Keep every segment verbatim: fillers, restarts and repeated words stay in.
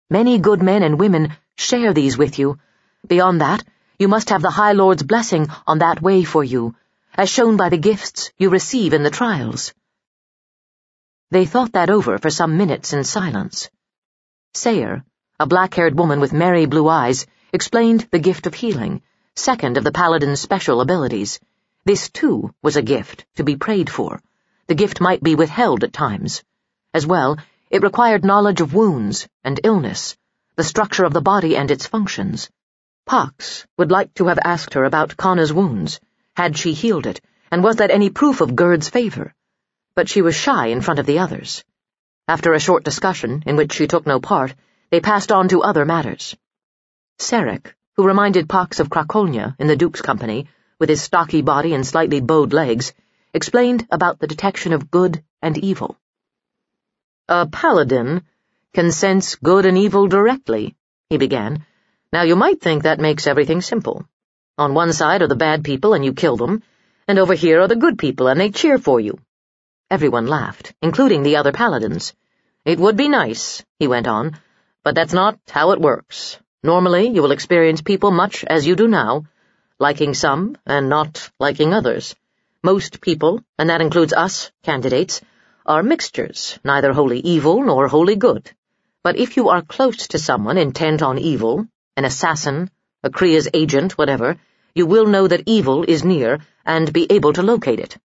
Many good men and women share these with you. Beyond that, you must have the High Lord's blessing on that way for you, as shown by the gifts you receive in the trials." They thought that over for some minutes in silence. Sayer, a black-haired woman with merry blue eyes, explained the gift of healing, second of the paladin's special abilities. This, too, was a gift to be prayed for. The gift might be withheld at times. As well, it required knowledge of wounds and illness, the structure of the body and its functions. Pox would like to have asked her about Kanna's wounds. Had she healed it, and was that any proof of Gerd's favor? But she was shy in front of the others. After a short discussion, in which she took no part, they passed on to other matters. Sarek, who reminded Pox of Krakolnia in the Duke's company, with his stocky body and slightly bowed legs, explained about the detection of good and evil. "A paladin can sense good and evil directly," he began. "Now you might think that makes everything simple. On one side are the bad people and you kill them, and over here are the good people and they cheer for you." Everyone laughed, including the other paladins. "It would be nice," he went on, "but that's not how it works. Normally you will experience people much as you do now, liking some and not liking others. Most people, and that includes us, candidates, are mixtures, neither wholly evil nor wholly good. But if you are close to someone intent on evil, an assassin, a Kriya's agent, whatever, you will know that evil is near and be able to locate it."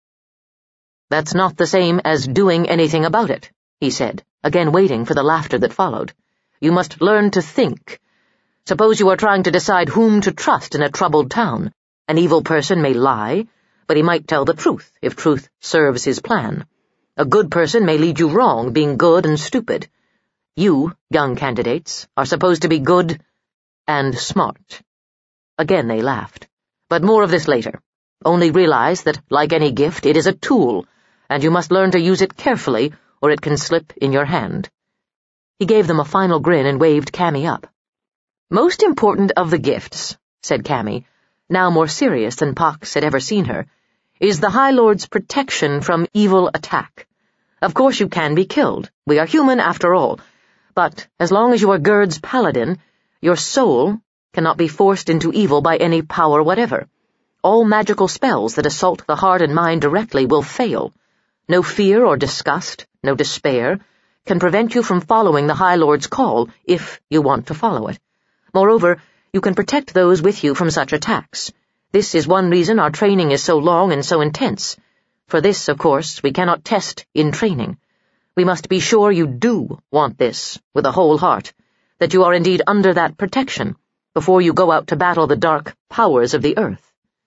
"That's not the same as doing anything about it," he said, again waiting for the laughter that followed. "You must learn to think. Suppose you are trying to decide whom to trust in a troubled town. An evil person may lie, but he might tell the truth if truth serves his plan. A good person may lead you wrong, being good and stupid. You, young candidates, are supposed to be good and smart." Again they laughed. "But more of this later. Only realize that, like any gift, it is a tool, and you must learn to use it carefully, or it can slip in your hand." He gave them a final grin and waved Cammy up. "Most important of the gifts," said Cammy, now more serious than Pox had ever seen her, "is the High Lord's protection from evil attack. Of course you can be killed. We are human after all. But as long as you are Gerd's paladin, your soul cannot be forced into evil by any power whatever. All magical spells that assault the heart and mind directly will fail. No fear or disgust, no despair, can prevent you from following the High Lord's call, if you want to follow it. Moreover, you can protect those with you from such attacks. This is one reason our training is so long and so intense. For this, of course, we cannot test in training. We must be sure you do want this, with a whole heart, that you are indeed under that protection, before you go out to battle the dark powers of the earth."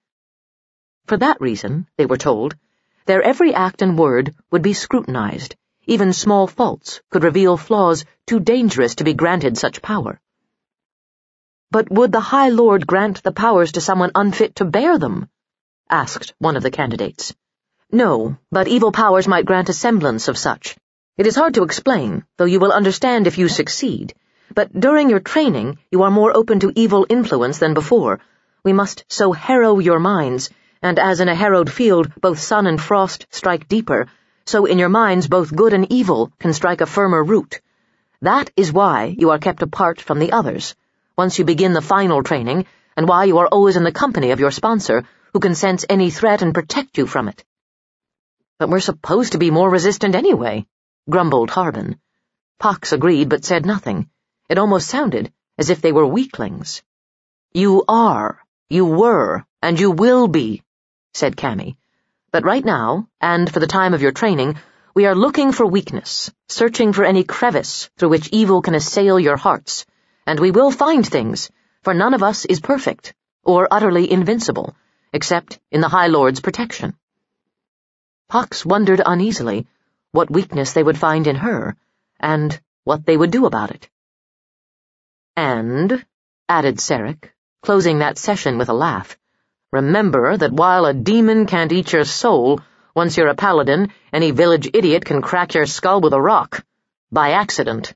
For that reason, they were told, their every act and word would be scrutinized. Even small faults could reveal flaws too dangerous to be granted such power. "But would the High Lord grant the powers to someone unfit to bear them?" asked one of the candidates. "No, but evil powers might grant a semblance of such. It is hard to explain, though you will understand if you succeed. But during your training, you are more open to evil influence than before. We must so harrow your minds, and as in a harrowed field both sun and frost strike deeper, so in your minds both good and evil can strike a firmer root. That is why you are kept apart from the others, once you begin the final training, and why you are always in the company of your sponsor, who can sense any threat and protect you from it." "But we're supposed to be more resistant anyway," grumbled Harbin. Pox agreed but said nothing. It almost sounded as if they were weaklings. "You are, you were, and you will be," said Cammy. "But right now, and for the time of your training, we are looking for weakness, searching for any crevice through which evil can assail your hearts. And we will find things, for none of us is perfect, or utterly invincible, except in the High Lord's protection." Pox wondered uneasily what weakness they would find in her, and what they would do about it. "And," added Sarek, closing that session with a laugh, "remember that while a demon can't eat your soul, once you're a paladin, any village idiot can crack your skull with a rock. By accident."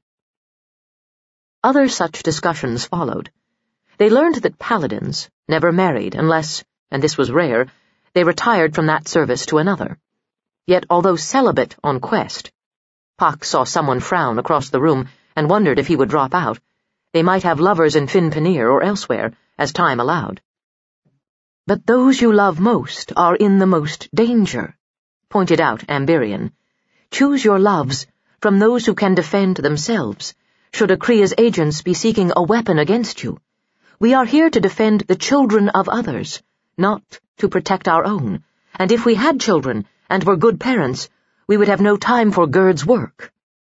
Other such discussions followed. They learned that paladins never married unless, and this was rare, they retired from that service to another. Yet although celibate on quest, Pox saw someone frown across the room and wondered if he would drop out. They might have lovers in Fin Panir or elsewhere, as time allowed. "But those you love most are in the most danger," pointed out Amberian. "Choose your loves from those who can defend themselves, should Akria's agents be seeking a weapon against you. We are here to defend the children of others, not to protect our own, and if we had children and were good parents, we would have no time for Gerd's work."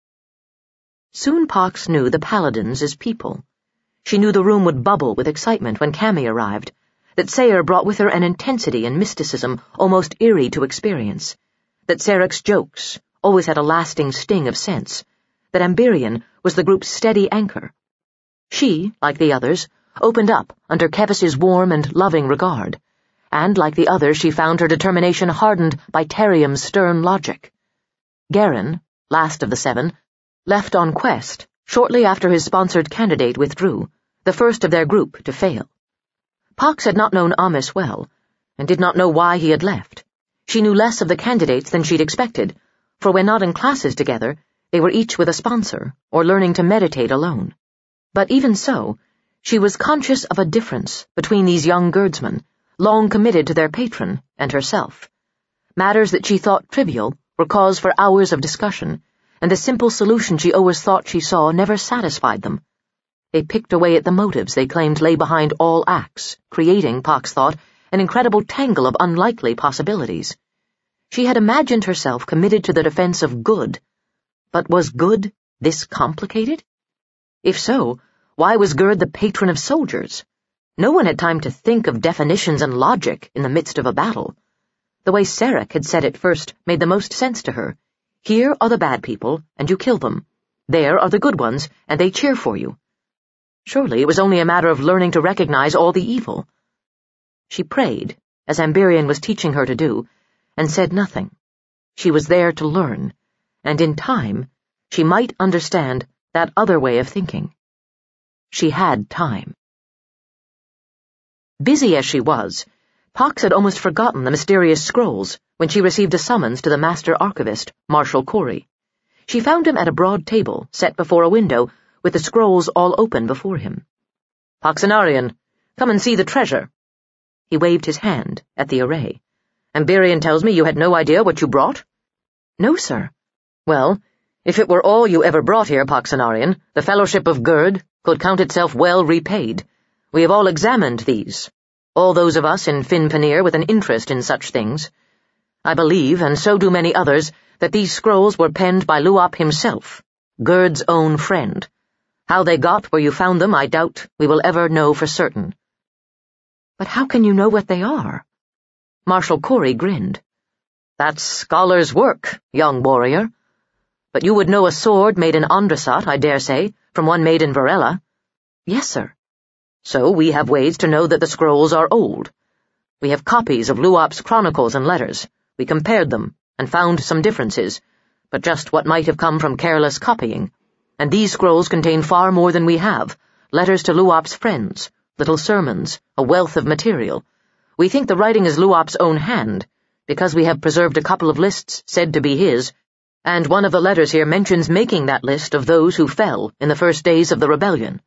Soon Pox knew the paladins as people. She knew the room would bubble with excitement when Cammy arrived, that Sayre brought with her an intensity and mysticism almost eerie to experience, that Sarek's jokes always had a lasting sting of sense, that Amberian was the group's steady anchor. She, like the others, opened up under Kevis's warm and loving regard, and like the others she found her determination hardened by Terrium's stern logic. Garin, last of the seven, left on quest shortly after his sponsored candidate withdrew, the first of their group to fail. Pox had not known Amiss well, and did not know why he had left. She knew less of the candidates than she'd expected, for when not in classes together, they were each with a sponsor, or learning to meditate alone. But even so, she was conscious of a difference between these young Gerdsmen, long committed to their patron, and herself. Matters that she thought trivial were cause for hours of discussion, and the simple solution she always thought she saw never satisfied them. They picked away at the motives they claimed lay behind all acts, creating, Pox thought, an incredible tangle of unlikely possibilities. She had imagined herself committed to the defense of good, but was good this complicated? If so, why was Gerd the patron of soldiers? No one had time to think of definitions and logic in the midst of a battle. The way Sarek had said it first made the most sense to her. Here are the bad people, and you kill them. There are the good ones, and they cheer for you. Surely it was only a matter of learning to recognize all the evil. She prayed, as Amberian was teaching her to do, and said nothing. She was there to learn, and in time she might understand that other way of thinking. She had time. Busy as she was, Pox had almost forgotten the mysterious scrolls when she received a summons to the Master Archivist, Marshal Corey. She found him at a broad table set before a window with the scrolls all open before him. "Poxenarian, come and see the treasure." He waved his hand at the array. "Amberian tells me you had no idea what you brought?" "No, sir." "Well, if it were all you ever brought here, Poxenarian, the Fellowship of Gerd could count itself well repaid. We have all examined these, all those of us in Fin Panir with an interest in such things. I believe, and so do many others, that these scrolls were penned by Luop himself, Gerd's own friend. How they got where you found them, I doubt we will ever know for certain." "But how can you know what they are?" Marshal Corey grinned. "That's scholar's work, young warrior. But you would know a sword made in Andrasat, I dare say, from one made in Varela." "Yes, sir." "So we have ways to know that the scrolls are old. We have copies of Luop's chronicles and letters. We compared them, and found some differences, but just what might have come from careless copying. And these scrolls contain far more than we have, letters to Luop's friends, little sermons, a wealth of material. We think the writing is Luop's own hand, because we have preserved a couple of lists said to be his, and one of the letters here mentions making that list of those who fell in the first days of the rebellion."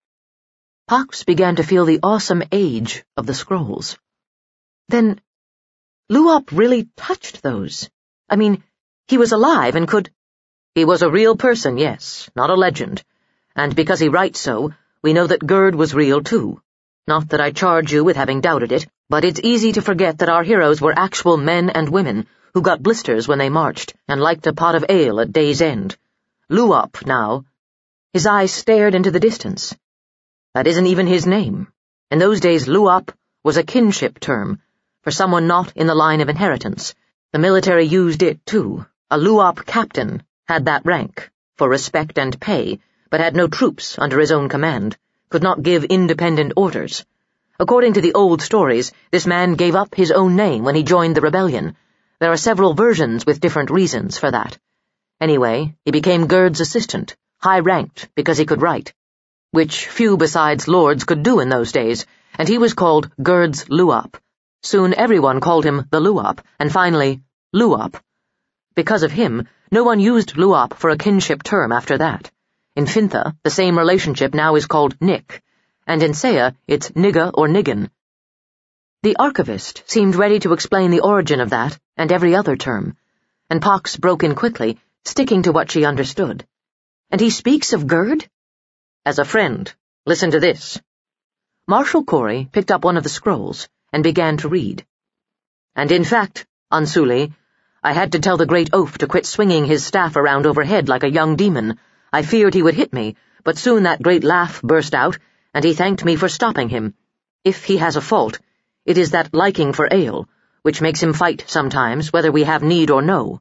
Pox began to feel the awesome age of the scrolls. Then, Luop really touched those. I mean, he was alive and could— "He was a real person, yes, not a legend. And because he writes so, we know that Gerd was real too. Not that I charge you with having doubted it, but it's easy to forget that our heroes were actual men and women who got blisters when they marched and liked a pot of ale at day's end. Luop, now." His eyes stared into the distance. "That isn't even his name. In those days, Luop was a kinship term for someone not in the line of inheritance. The military used it too. A Luop captain had that rank, for respect and pay, but had no troops under his own command, could not give independent orders. According to the old stories, this man gave up his own name when he joined the rebellion. There are several versions with different reasons for that. Anyway, he became Gerd's assistant, high-ranked because he could write, which few besides lords could do in those days, and he was called Gerd's Luop. Soon everyone called him the Luop, and finally, Luop. Because of him, no one used Luop for a kinship term after that. In Fintha, the same relationship now is called nick, and in Saya it's nigga or niggin. The archivist seemed ready to explain the origin of that and every other term, and Pox broke in quickly, sticking to what she understood. And he speaks of Gerd? As a friend. Listen to this. Marshal Corey picked up one of the scrolls and began to read. And in fact, Ansuli, I had to tell the great oaf to quit swinging his staff around overhead like a young demon. I feared he would hit me, but soon that great laugh burst out, and he thanked me for stopping him. If he has a fault, it is that liking for ale, which makes him fight sometimes, whether we have need or no.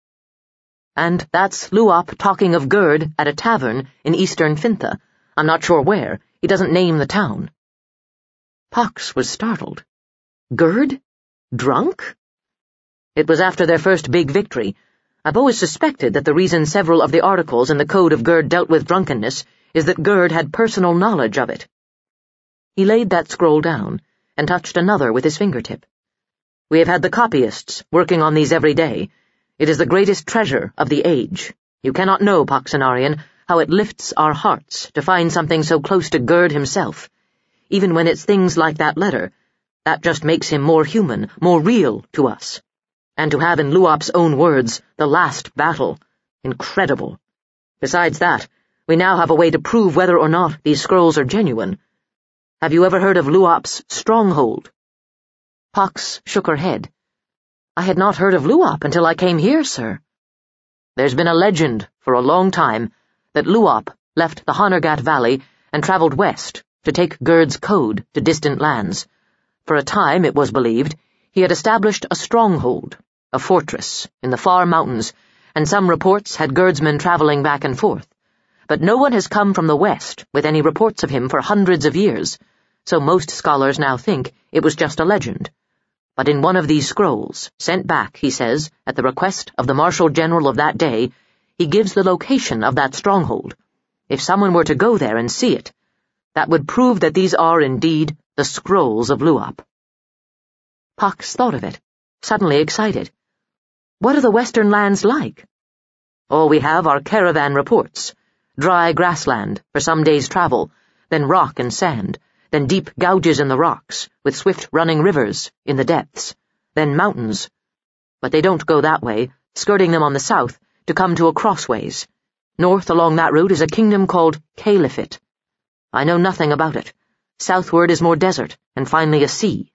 And that's Luop talking of Gerd at a tavern in eastern Fintha. I'm not sure where. He doesn't name the town. Pox was startled. Gerd? Drunk? It was after their first big victory. I've always suspected that the reason several of the articles in the Code of Gerd dealt with drunkenness is that Gerd had personal knowledge of it. He laid that scroll down and touched another with his fingertip. We have had the copyists working on these every day. It is the greatest treasure of the age. You cannot know, Poxenarian, how it lifts our hearts to find something so close to Gerd himself. Even when it's things like that letter, that just makes him more human, more real to us. And to have in Luop's own words, the last battle. Incredible. Besides that, we now have a way to prove whether or not these scrolls are genuine. Have you ever heard of Luop's stronghold? Pox shook her head. I had not heard of Luop until I came here, sir. There's been a legend for a long time that Luop left the Honorgat Valley and traveled west to take Gerd's code to distant lands. For a time, it was believed, he had established a stronghold, a fortress, in the far mountains, and some reports had Gerdsmen traveling back and forth. But no one has come from the west with any reports of him for hundreds of years, so most scholars now think it was just a legend. But in one of these scrolls, sent back, he says, at the request of the Marshal General of that day, he gives the location of that stronghold. If someone were to go there and see it, that would prove that these are indeed the scrolls of Luop. Pox thought of it, suddenly excited. What are the western lands like? All we have are caravan reports. Dry grassland for some days' travel, then rock and sand, then deep gouges in the rocks, with swift running rivers in the depths, then mountains. But they don't go that way, skirting them on the south, to come to a crossways. North along that route is a kingdom called Califit. I know nothing about it. Southward is more desert, and finally a sea.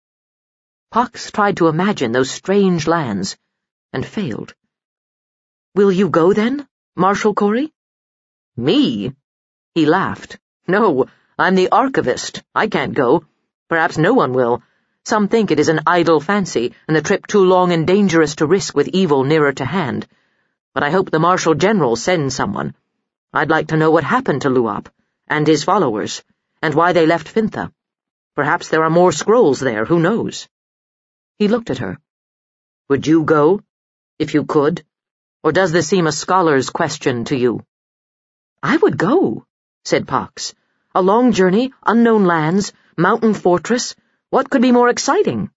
Pox tried to imagine those strange lands, and failed. Will you go then, Marshal Corey? Me? He laughed. No, I'm the archivist. I can't go. Perhaps no one will. Some think it is an idle fancy, and the trip too long and dangerous to risk with evil nearer to hand. But I hope the Marshal General sends someone. I'd like to know what happened to Luop, and his followers, and why they left Fintha. Perhaps there are more scrolls there, who knows? He looked at her. Would you go, if you could? Or does this seem a scholar's question to you? I would go, said Pox. A long journey, unknown lands, mountain fortress. What could be more exciting?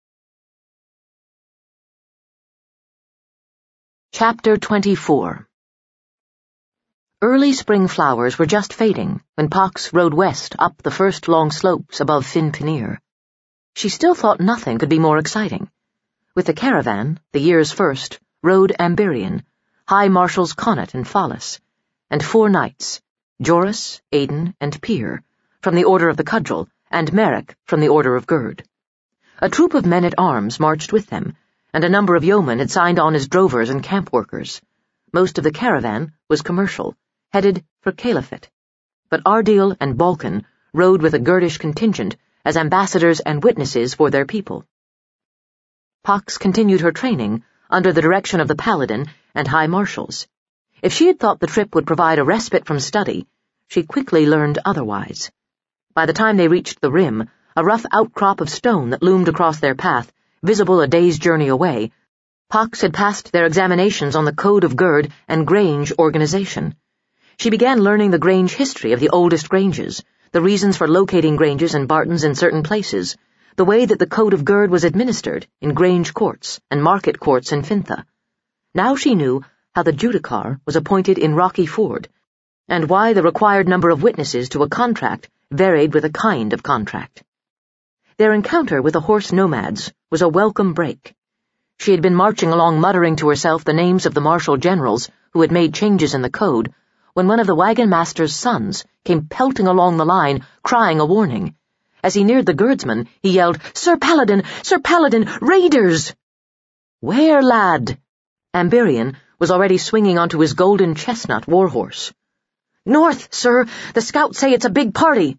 Chapter twenty-four. Early spring flowers were just fading when Pox rode west up the first long slopes above Fin Panir. She still thought nothing could be more exciting. With the caravan, the year's first, rode Amberian, High Marshals Connaught and Follis, and four knights, Joris, Aiden, and Pier, from the Order of the Cudgel, and Merrick from the Order of Gerd. A troop of men-at-arms marched with them, and a number of yeomen had signed on as drovers and camp workers. Most of the caravan was commercial, headed for Califit, but Ardil and Balkan rode with a Gerdish contingent as ambassadors and witnesses for their people. Pox continued her training under the direction of the Paladin and High Marshals. If she had thought the trip would provide a respite from study, she quickly learned otherwise. By the time they reached the rim, a rough outcrop of stone that loomed across their path, visible a day's journey away, Pox had passed their examinations on the Code of Gerd and Grange organization. She began learning the Grange history of the oldest Granges, the reasons for locating Granges and Bartons in certain places, the way that the Code of Gerd was administered in Grange courts and market courts in Fintha. Now she knew how the Judicar was appointed in Rocky Ford, and why the required number of witnesses to a contract varied with a kind of contract. Their encounter with the horse nomads was a welcome break. She had been marching along muttering to herself the names of the marshal generals who had made changes in the code when one of the wagon master's sons came pelting along the line, crying a warning. As he neared the guardsman, he yelled, "Sir Paladin! Sir Paladin! Raiders!" "Where, lad?" Amberian was already swinging onto his golden chestnut warhorse. "North, sir! The scouts say it's a big party!"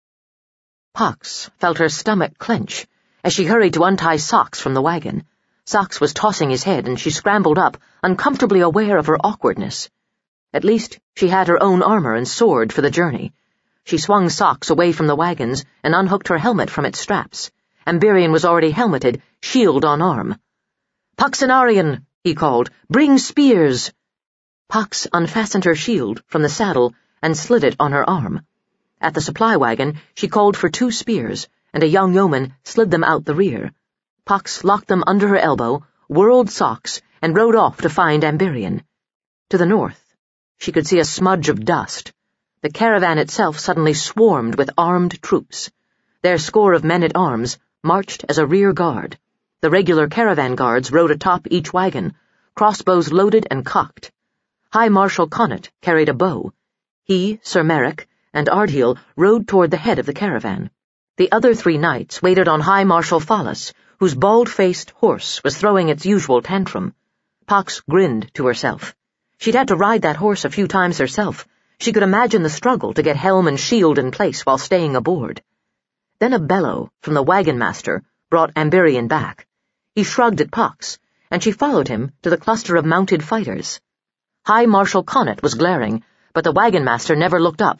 Pox felt her stomach clench as she hurried to untie Socks from the wagon. Socks was tossing his head, and she scrambled up, uncomfortably aware of her awkwardness. At least she had her own armor and sword for the journey. She swung Socks away from the wagons and unhooked her helmet from its straps. Amberian was already helmeted, shield on arm. "Poxenarian," he called, "bring spears." Pox unfastened her shield from the saddle and slid it on her arm. At the supply wagon, she called for two spears, and a young yeoman slid them out the rear. Pox locked them under her elbow, whirled Socks, and rode off to find Amberian. To the north, she could see a smudge of dust. The caravan itself suddenly swarmed with armed troops. Their score of men-at-arms marched as a rear guard. The regular caravan guards rode atop each wagon, crossbows loaded and cocked. High Marshal Connaught carried a bow. He, Sir Merrick, and Ardheal rode toward the head of the caravan. The other three knights waited on High Marshal Fallis, whose bald-faced horse was throwing its usual tantrum. Pox grinned to herself. She'd had to ride that horse a few times herself. She could imagine the struggle to get helm and shield in place while staying aboard. Then a bellow from the wagon master brought Amberian back. He shrugged at Pox, and she followed him to the cluster of mounted fighters. High Marshal Connaught was glaring, but the wagon master never looked up.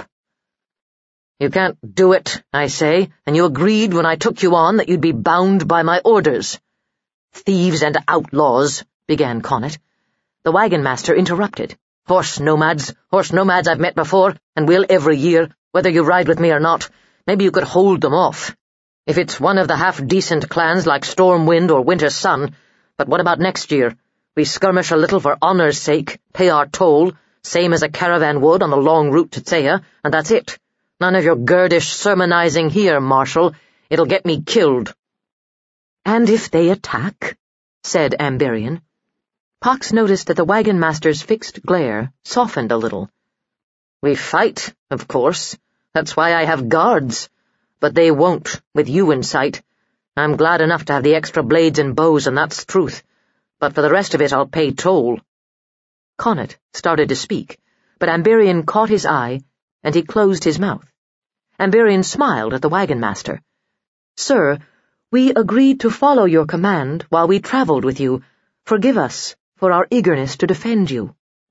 "You can't do it, I say, and you agreed when I took you on that you'd be bound by my orders." "Thieves and outlaws," began Connaught. The wagon master interrupted. "Horse nomads, horse nomads I've met before, and will every year, whether you ride with me or not. Maybe you could hold them off. If it's one of the half-decent clans like Stormwind or Winter Sun, but what about next year? We skirmish a little for honor's sake, pay our toll, same as a caravan would on the long route to Tsaya, and that's it. None of your girdish sermonizing here, Marshal. It'll get me killed." "And if they attack?" said Amberian. Pox noticed that the wagon master's fixed glare softened a little. "We fight, of course. That's why I have guards. But they won't, with you in sight. I'm glad enough to have the extra blades and bows, and that's truth. But for the rest of it, I'll pay toll." Connaught started to speak, but Amberian caught his eye, and he closed his mouth. Amberian smiled at the wagon master. "Sir, we agreed to follow your command while we traveled with you. Forgive us for our eagerness to defend you."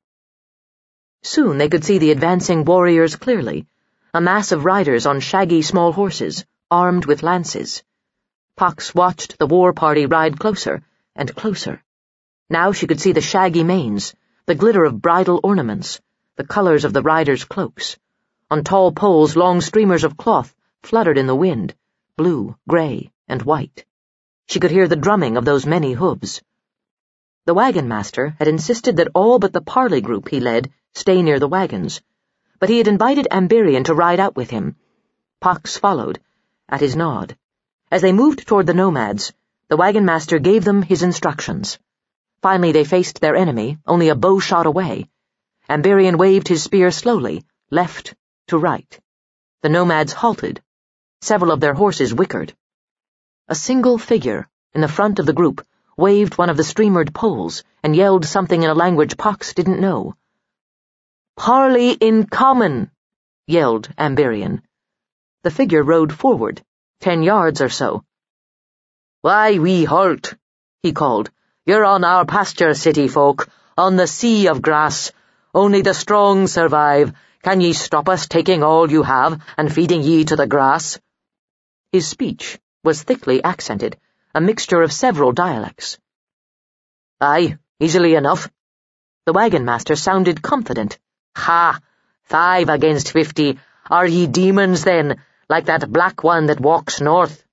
Soon they could see the advancing warriors clearly, a mass of riders on shaggy small horses, armed with lances. Pox watched the war party ride closer and closer. Now she could see the shaggy manes, the glitter of bridal ornaments, the colors of the riders' cloaks. On tall poles, long streamers of cloth fluttered in the wind, blue, gray, and white. She could hear the drumming of those many hooves. The wagon master had insisted that all but the parley group he led stay near the wagons, but he had invited Amberian to ride out with him. Pox followed, at his nod. As they moved toward the nomads, the wagon master gave them his instructions. Finally they faced their enemy, only a bow shot away. Amberian waved his spear slowly, left to right. The nomads halted. Several of their horses whickered. A single figure, in the front of the group, waved one of the streamered poles and yelled something in a language Pox didn't know. "Parley in common," yelled Amberian. The figure rode forward, ten yards or so. "Why we halt?" he called. "You're on our pasture, city folk, on the sea of grass. Only the strong survive. Can ye stop us taking all you have and feeding ye to the grass?" His speech was thickly accented, a mixture of several dialects. "Aye, easily enough." The wagon master sounded confident. "Ha! Five against fifty. Are ye demons, then, like that black one that walks north?"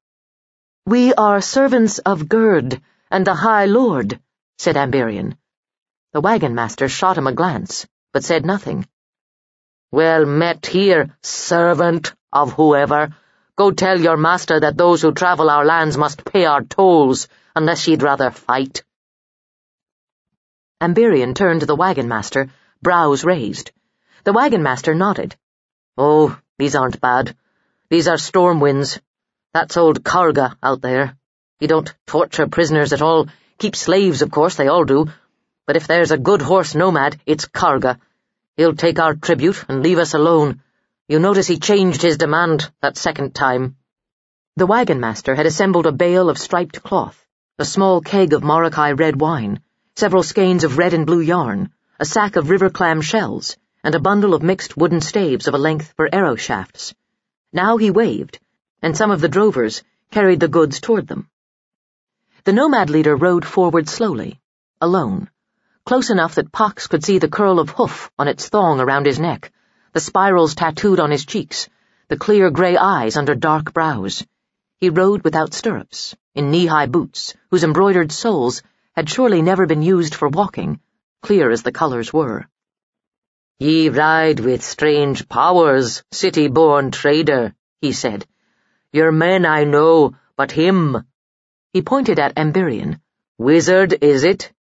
"We are servants of Gerd and the High Lord," said Amberian. The wagon master shot him a glance, but said nothing. "Well met here, servant of whoever. Go tell your master that those who travel our lands must pay our tolls, unless ye'd rather fight." Amberion turned to the wagon-master, brows raised. The wagon-master nodded. "Oh, these aren't bad. These are storm winds. That's old Karga out there. He don't torture prisoners at all. Keep slaves, of course, they all do. But if there's a good horse nomad, it's Karga. He'll take our tribute and leave us alone. You notice he changed his demand that second time." The wagon-master had assembled a bale of striped cloth, a small keg of Marakai red wine, several skeins of red and blue yarn, a sack of river clam shells, and a bundle of mixed wooden staves of a length for arrow shafts. Now he waved, and some of the drovers carried the goods toward them. The nomad leader rode forward slowly, alone, close enough that Pox could see the curl of hoof on its thong around his neck, the spirals tattooed on his cheeks, the clear grey eyes under dark brows. He rode without stirrups, in knee-high boots, whose embroidered soles had surely never been used for walking, clear as the colours were. "Ye ride with strange powers, city-born trader," he said. "Your men I know, but him—" He pointed at Amberion. "Wizard, is it?"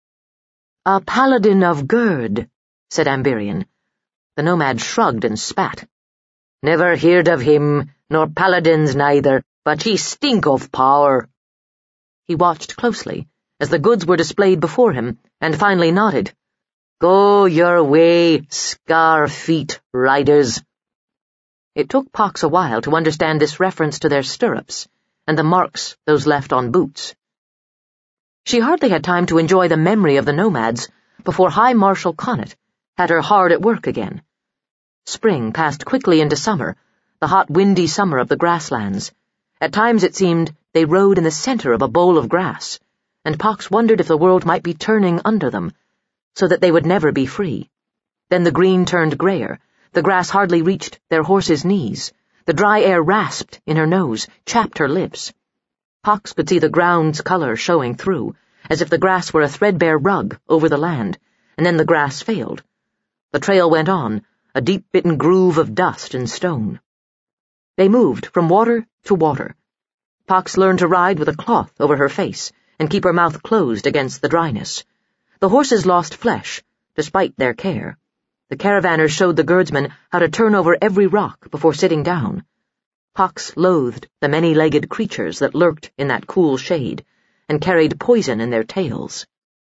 "A paladin of Gerd," said Amberion. The nomad shrugged and spat. "Never heard of him, nor paladins neither, but ye stink of power." He watched closely, as the goods were displayed before him, and finally nodded. "Go your way, scar-feet riders." It took Pox a while to understand this reference to their stirrups, and the marks those left on boots. She hardly had time to enjoy the memory of the nomads before High Marshal Connaught had her hard at work again. Spring passed quickly into summer, the hot windy summer of the grasslands. At times it seemed they rode in the center of a bowl of grass, and Pox wondered if the world might be turning under them, so that they would never be free. Then the green turned grayer, the grass hardly reached their horses' knees, the dry air rasped in her nose, chapped her lips. Pox could see the ground's color showing through, as if the grass were a threadbare rug over the land, and then the grass failed. The trail went on, a deep-bitten groove of dust and stone. They moved from water to water. Pox learned to ride with a cloth over her face and keep her mouth closed against the dryness. The horses lost flesh, despite their care. The caravanners showed the guardsmen how to turn over every rock before sitting down. Pox loathed the many-legged creatures that lurked in that cool shade and carried poison in their tails.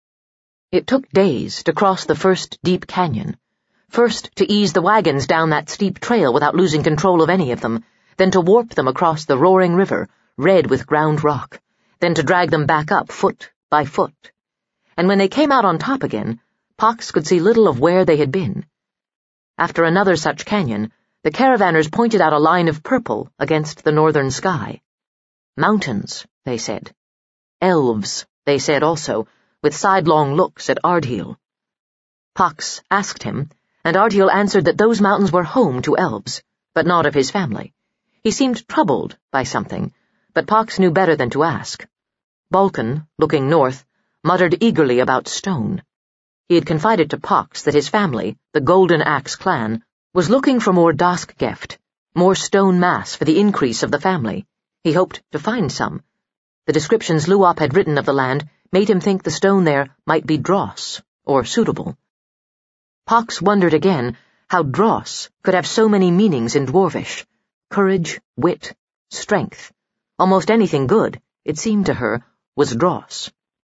It took days to cross the first deep canyon, first to ease the wagons down that steep trail without losing control of any of them, then to warp them across the roaring river, red with ground rock, then to drag them back up foot by foot. And when they came out on top again, Pox could see little of where they had been. After another such canyon, the caravanners pointed out a line of purple against the northern sky. Mountains, they said. Elves, they said also, with sidelong looks at Ardheal. Pox asked him, and Ardheal answered that those mountains were home to elves, but not of his family. He seemed troubled by something, but Pox knew better than to ask. Balkan, looking north, muttered eagerly about stone. He had confided to Pox that his family, the Golden Axe clan, was looking for more Daskgeft, more stone mass for the increase of the family. He hoped to find some. The descriptions Luop had written of the land made him think the stone there might be dross, or suitable. Pox wondered again how dross could have so many meanings in Dwarvish. Courage, wit, strength. Almost anything good, it seemed to her, was dross.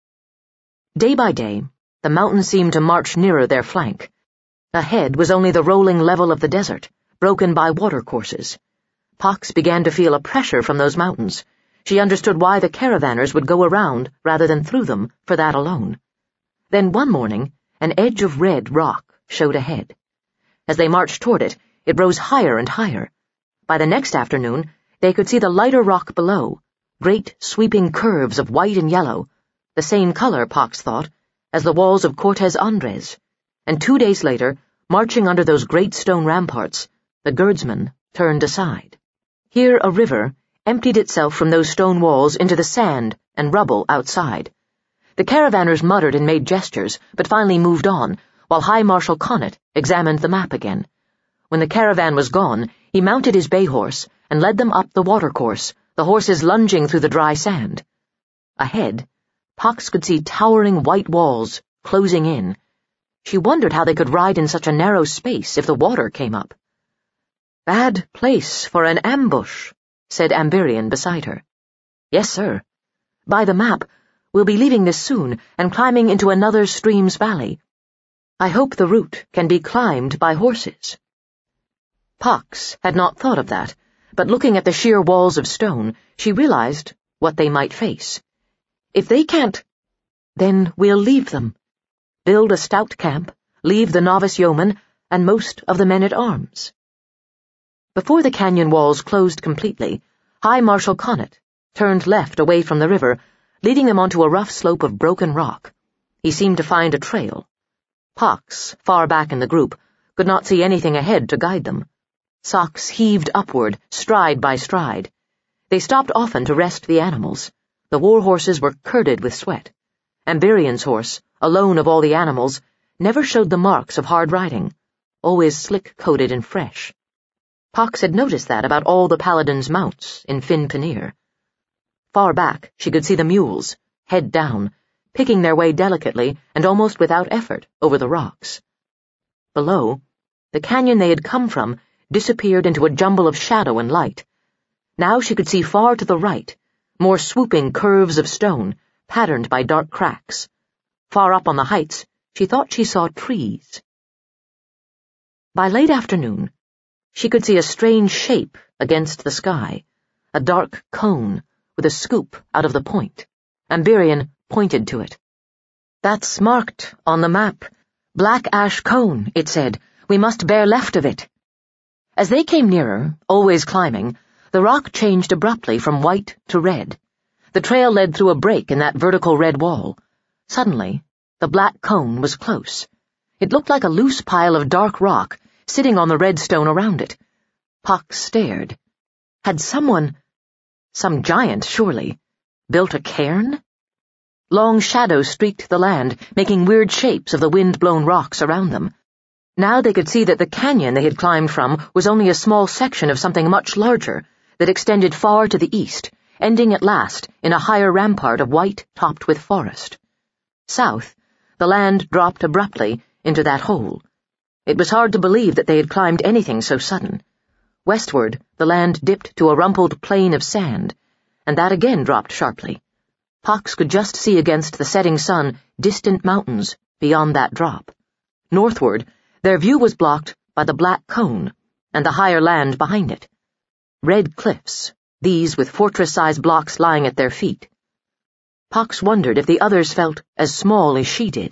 Day by day, the mountains seemed to march nearer their flank. Ahead was only the rolling level of the desert, broken by watercourses. Pox began to feel a pressure from those mountains. She understood why the caravanners would go around rather than through them, for that alone. Then one morning, an edge of red rock showed ahead. As they marched toward it, it rose higher and higher. By the next afternoon, they could see the lighter rock below, great sweeping curves of white and yellow, the same color, Pox thought, as the walls of Cortes Andres. And two days later, marching under those great stone ramparts, the guardsmen turned aside. Here a river emptied itself from those stone walls into the sand and rubble outside. The caravanners muttered and made gestures, but finally moved on, while High Marshal Connaught examined the map again. When the caravan was gone, he mounted his bay horse and led them up the watercourse, the horses lunging through the dry sand. Ahead, Pox could see towering white walls closing in. She wondered how they could ride in such a narrow space if the water came up. "Bad place for an ambush," said Amberian beside her. "Yes, sir. By the map, we'll be leaving this soon and climbing into another stream's valley. I hope the route can be climbed by horses." Pox had not thought of that, but looking at the sheer walls of stone, she realized what they might face. If they can't, then we'll leave them. Build a stout camp, leave the novice yeomen, and most of the men-at-arms. Before the canyon walls closed completely, High Marshal Connaught turned left away from the river, leading them onto a rough slope of broken rock. He seemed to find a trail. Pox, far back in the group, could not see anything ahead to guide them. Socks heaved upward, stride by stride. They stopped often to rest the animals. The war horses were curded with sweat. Amberian's horse, alone of all the animals, never showed the marks of hard riding, always slick-coated and fresh. Pox had noticed that about all the paladins' mounts in Fin Panir. Far back, she could see the mules, head down, picking their way delicately and almost without effort over the rocks. Below, the canyon they had come from disappeared into a jumble of shadow and light. Now she could see far to the right, more swooping curves of stone, patterned by dark cracks. Far up on the heights, she thought she saw trees. By late afternoon, she could see a strange shape against the sky, a dark cone with a scoop out of the point. Amberian pointed to it. "That's marked on the map. Black Ash Cone," it said. "We must bear left of it." As they came nearer, always climbing, the rock changed abruptly from white to red. The trail led through a break in that vertical red wall. Suddenly, the black cone was close. It looked like a loose pile of dark rock sitting on the red stone around it. Pox stared. Had someone, some giant surely, built a cairn? Long shadows streaked the land, making weird shapes of the wind-blown rocks around them. Now they could see that the canyon they had climbed from was only a small section of something much larger that extended far to the east, ending at last in a higher rampart of white topped with forest. South, the land dropped abruptly into that hole. It was hard to believe that they had climbed anything so sudden. Westward, the land dipped to a rumpled plain of sand, and that again dropped sharply. Pox could just see against the setting sun distant mountains beyond that drop. Northward, their view was blocked by the black cone and the higher land behind it. Red cliffs, these with fortress-sized blocks lying at their feet. Pox wondered if the others felt as small as she did.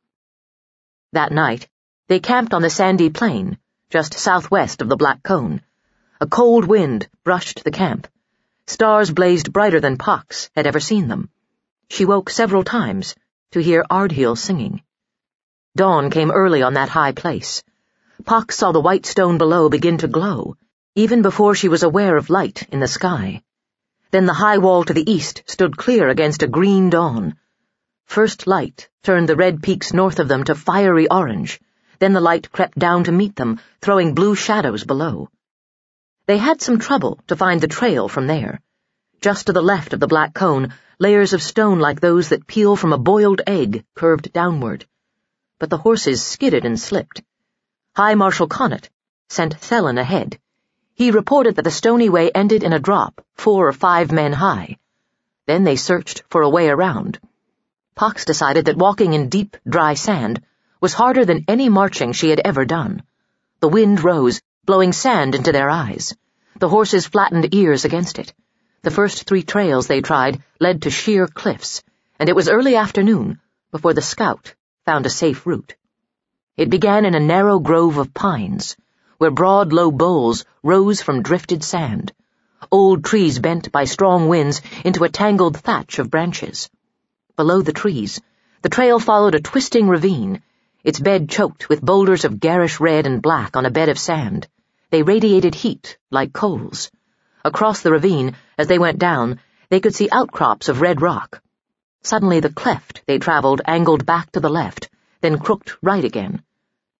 That night, they camped on the sandy plain, just southwest of the black cone. A cold wind brushed the camp. Stars blazed brighter than Pox had ever seen them. She woke several times to hear Ardheal singing. Dawn came early on that high place. Pox saw the white stone below begin to glow, even before she was aware of light in the sky. Then the high wall to the east stood clear against a green dawn. First light turned the red peaks north of them to fiery orange. Then the light crept down to meet them, throwing blue shadows below. They had some trouble to find the trail from there. Just to the left of the black cone, layers of stone like those that peel from a boiled egg curved downward. But the horses skidded and slipped. High Marshal Connaught sent Thelen ahead. He reported that the stony way ended in a drop, four or five men high. Then they searched for a way around. Pox decided that walking in deep, dry sand was harder than any marching she had ever done. The wind rose, blowing sand into their eyes. The horses flattened ears against it. The first three trails they tried led to sheer cliffs, and it was early afternoon before the scout found a safe route. It began in a narrow grove of pines, where broad, low boles rose from drifted sand, old trees bent by strong winds into a tangled thatch of branches. Below the trees, the trail followed a twisting ravine, its bed choked with boulders of garish red and black on a bed of sand. They radiated heat like coals. Across the ravine, as they went down, they could see outcrops of red rock. Suddenly the cleft they traveled angled back to the left, then crooked right again.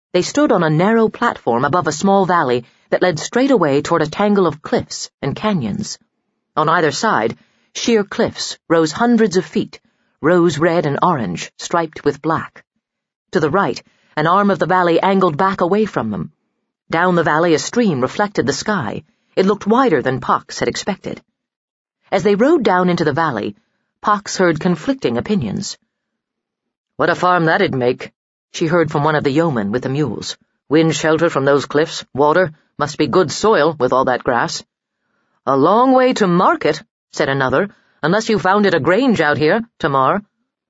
They stood on a narrow platform above a small valley that led straight away toward a tangle of cliffs and canyons. On either side, sheer cliffs rose hundreds of feet, rose red and orange, striped with black. To the right, an arm of the valley angled back away from them. Down the valley, a stream reflected the sky. It looked wider than Pox had expected. As they rode down into the valley, Pox heard conflicting opinions. "What a farm that'd make," she heard from one of the yeomen with the mules. "Wind shelter from those cliffs, water, must be good soil with all that grass." "A long way to market," said another, "unless you founded a grange out here, Tamar."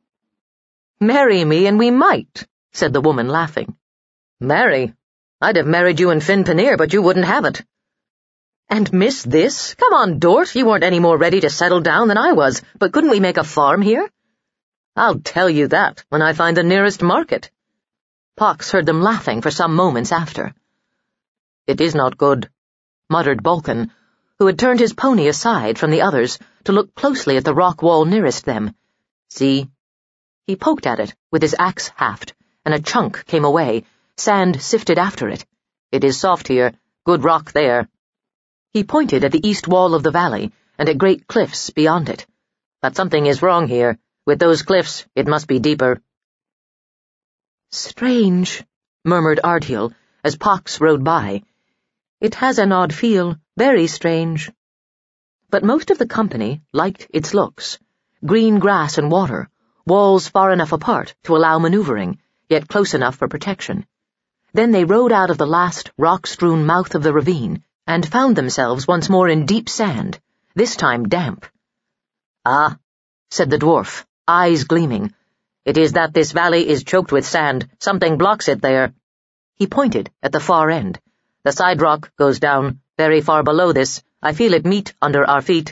"Marry me and we might," said the woman, laughing. "Marry? I'd have married you in Finpaneer, but you wouldn't have it." "And miss this? Come on, Dort, you weren't any more ready to settle down than I was, but couldn't we make a farm here?" "I'll tell you that when I find the nearest market." Pox heard them laughing for some moments after. "It is not good," muttered Balkan, who had turned his pony aside from the others to look closely at the rock wall nearest them. "See?" He poked at it with his axe haft, and a chunk came away, sand sifted after it. "It is soft here, good rock there." He pointed at the east wall of the valley and at great cliffs beyond it. "But something is wrong here. With those cliffs, it must be deeper." "Strange," murmured Ardhiel as Pox rode by. "It has an odd feel, very strange." But most of the company liked its looks. Green grass and water, walls far enough apart to allow maneuvering, yet close enough for protection. Then they rode out of the last rock-strewn mouth of the ravine and found themselves once more in deep sand, this time damp. "Ah," said the dwarf, eyes gleaming. "It is that this valley is choked with sand. Something blocks it there." He pointed at the far end. "The side rock goes down, very far below this. I feel it meet under our feet."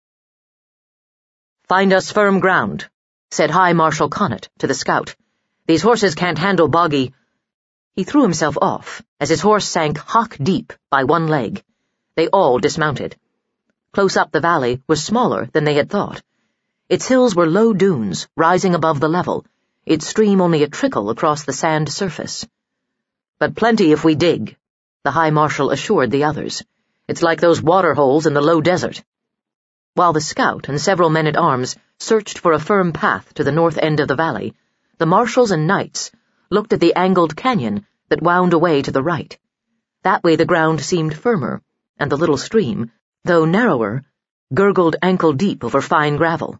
"Find us firm ground," said High Marshal Connaught to the scout. "These horses can't handle boggy—" He threw himself off as his horse sank hock-deep by one leg. They all dismounted. Close up the valley was smaller than they had thought. Its hills were low dunes, rising above the level, its stream only a trickle across the sand surface. "But plenty if we dig," the High Marshal assured the others. "It's like those water holes in the low desert." While the scout and several men-at-arms searched for a firm path to the north end of the valley, the marshals and knights looked at the angled canyon that wound away to the right. That way the ground seemed firmer, and the little stream, though narrower, gurgled ankle-deep over fine gravel.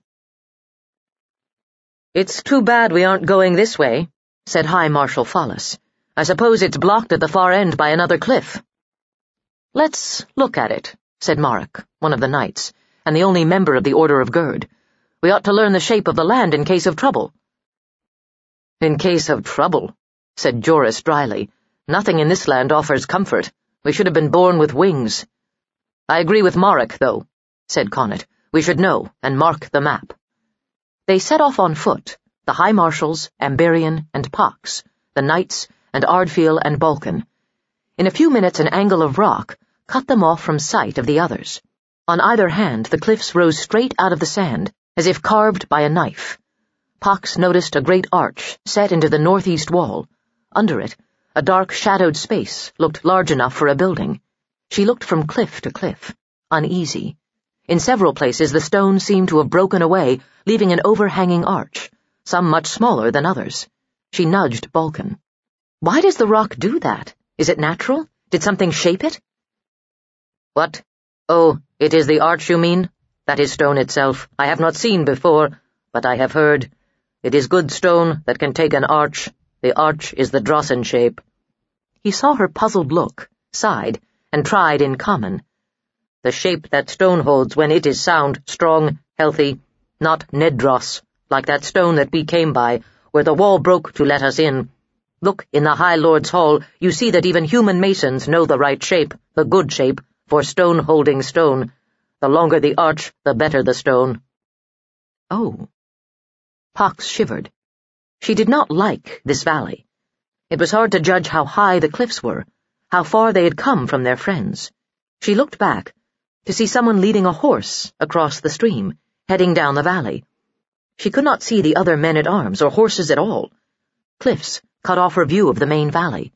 "It's too bad we aren't going this way," said High Marshal Follis. "I suppose it's blocked at the far end by another cliff." "Let's look at it," said Marek, one of the knights, and the only member of the Order of Gerd. "We ought to learn the shape of the land in case of trouble." "In case of trouble," said Joris dryly. "Nothing in this land offers comfort. We should have been born with wings." "I agree with Marek, though," said Connaught. "We should know and mark the map." They set off on foot, the High Marshals, Amberian, and Pox, the knights, and Ardfiel and Balkan. In a few minutes an angle of rock cut them off from sight of the others. On either hand the cliffs rose straight out of the sand, as if carved by a knife. Pox noticed a great arch set into the northeast wall. Under it, a dark shadowed space looked large enough for a building. She looked from cliff to cliff, uneasy. In several places the stone seemed to have broken away, leaving an overhanging arch, some much smaller than others. She nudged Balkan. "Why does the rock do that? Is it natural? Did something shape it?" "What? Oh, it is the arch, you mean? That is stone itself. I have not seen before, but I have heard. It is good stone that can take an arch. The arch is the Drossen shape." He saw her puzzled look, sighed, and tried in common. "The shape that stone holds when it is sound, strong, healthy, not Nedros, like that stone that we came by, where the wall broke to let us in. Look in the High Lord's Hall, you see that even human masons know the right shape, the good shape, for stone holding stone. The longer the arch, the better the stone." "Oh." Pox shivered. She did not like this valley. It was hard to judge how high the cliffs were, how far they had come from their friends. She looked back to see someone leading a horse across the stream, heading down the valley. She could not see the other men-at-arms or horses at all. Cliffs cut off her view of the main valley.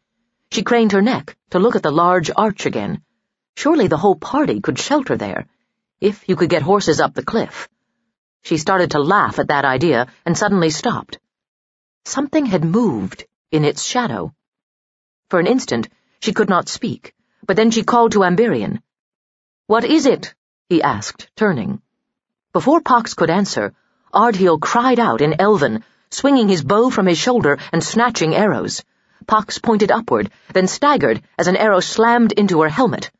She craned her neck to look at the large arch again. Surely the whole party could shelter there, if you could get horses up the cliff. She started to laugh at that idea and suddenly stopped. Something had moved in its shadow. For an instant, she could not speak, but then she called to Amberion. "What is it?" he asked, turning. Before Pox could answer, Ardheal cried out in Elven, swinging his bow from his shoulder and snatching arrows. Pox pointed upward, then staggered as an arrow slammed into her helmet.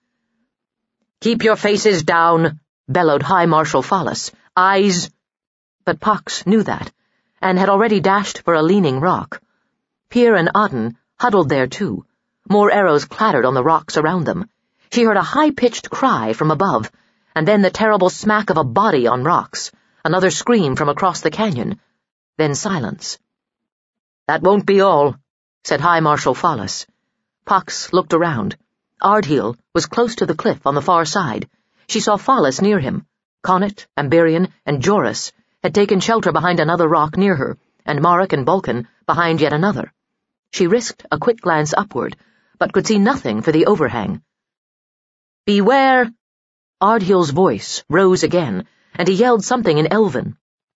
"Keep your faces down," bellowed High Marshal Follis. "Eyes—" But Pox knew that, and had already dashed for a leaning rock. Pyr and Auden huddled there too. More arrows clattered on the rocks around them. She heard a high-pitched cry from above, and then the terrible smack of a body on rocks, another scream from across the canyon, then silence. "That won't be all," said High Marshal Follis. Pox looked around. Ardheal was close to the cliff on the far side. She saw Follis near him. Connet, Amberion, and Joris had taken shelter behind another rock near her, and Marek and Bulkin behind yet another. She risked a quick glance upward, but could see nothing for the overhang. "Beware!" Ardheal's voice rose again, and he yelled something in Elven.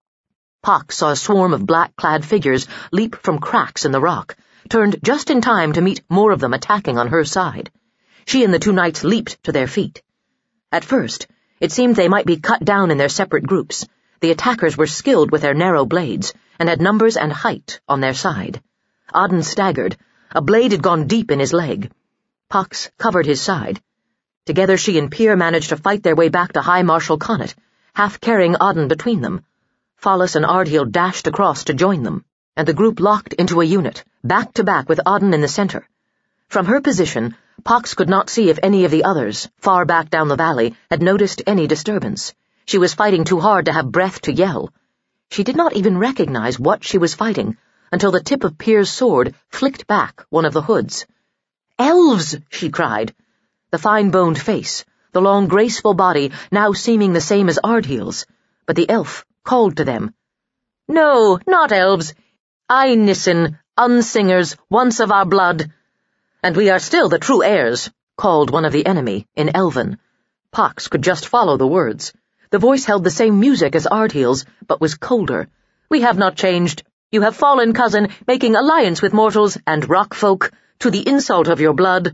Pox saw a swarm of black-clad figures leap from cracks in the rock, turned just in time to meet more of them attacking on her side. She and the two knights leaped to their feet. At first, it seemed they might be cut down in their separate groups. The attackers were skilled with their narrow blades, and had numbers and height on their side. Auden staggered. A blade had gone deep in his leg. Pox covered his side. Together she and Pyr managed to fight their way back to High Marshal Connet, half carrying Auden between them. Follis and Ardheal dashed across to join them, and the group locked into a unit, back to back with Auden in the center. From her position, Pox could not see if any of the others, far back down the valley, had noticed any disturbance. She was fighting too hard to have breath to yell. She did not even recognize what she was fighting, until the tip of Pyr's sword flicked back one of the hoods. "Elves!" she cried. The fine-boned face, the long graceful body now seeming the same as Ardheal's, but the elf called to them. "No, not elves. Einissen, unsingers, once of our blood. And we are still the true heirs," called one of the enemy in Elven. Pox could just follow the words. The voice held the same music as Ardheal's, but was colder. "We have not changed. You have fallen, cousin, making alliance with mortals and rock folk, to the insult of your blood."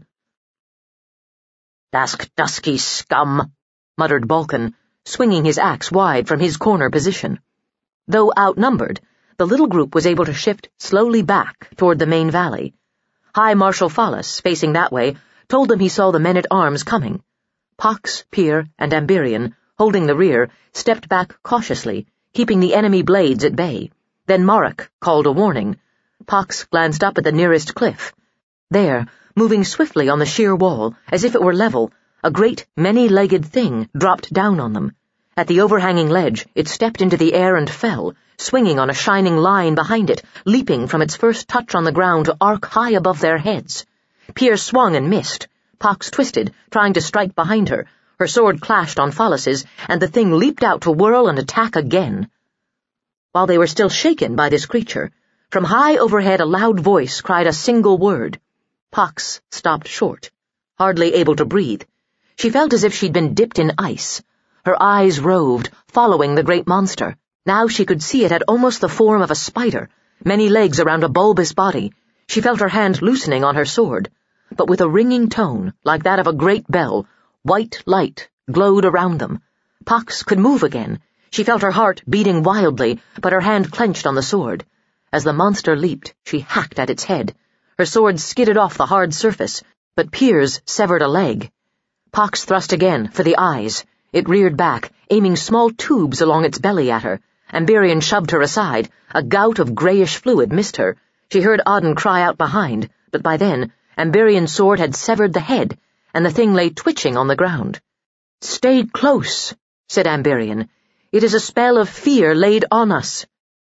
"Dask dusky scum," muttered Bulkin, swinging his axe wide from his corner position. Though outnumbered, the little group was able to shift slowly back toward the main valley. High Marshal Follis, facing that way, told them he saw the men-at-arms coming. Pox, Pyr, and Amberion, holding the rear, stepped back cautiously, keeping the enemy blades at bay. Then Marek called a warning. Pox glanced up at the nearest cliff. There, moving swiftly on the sheer wall, as if it were level, a great, many-legged thing dropped down on them. At the overhanging ledge, it stepped into the air and fell, swinging on a shining line behind it, leaping from its first touch on the ground to arc high above their heads. Pyr swung and missed. Pox twisted, trying to strike behind her. Her sword clashed on Follis's, and the thing leaped out to whirl and attack again. While they were still shaken by this creature, from high overhead a loud voice cried a single word. Pox stopped short, hardly able to breathe. She felt as if she'd been dipped in ice. Her eyes roved, following the great monster. Now she could see it had almost the form of a spider, many legs around a bulbous body. She felt her hand loosening on her sword, but with a ringing tone, like that of a great bell, white light glowed around them. Pox could move again. She felt her heart beating wildly, but her hand clenched on the sword. As the monster leaped, she hacked at its head. Her sword skidded off the hard surface, but Pyr's severed a leg. Pox thrust again, for the eyes. It reared back, aiming small tubes along its belly at her. Amberion shoved her aside. A gout of grayish fluid missed her. She heard Auden cry out behind, but by then, Amberion's sword had severed the head, and the thing lay twitching on the ground. "Stay close," said Amberion. "It is a spell of fear laid on us."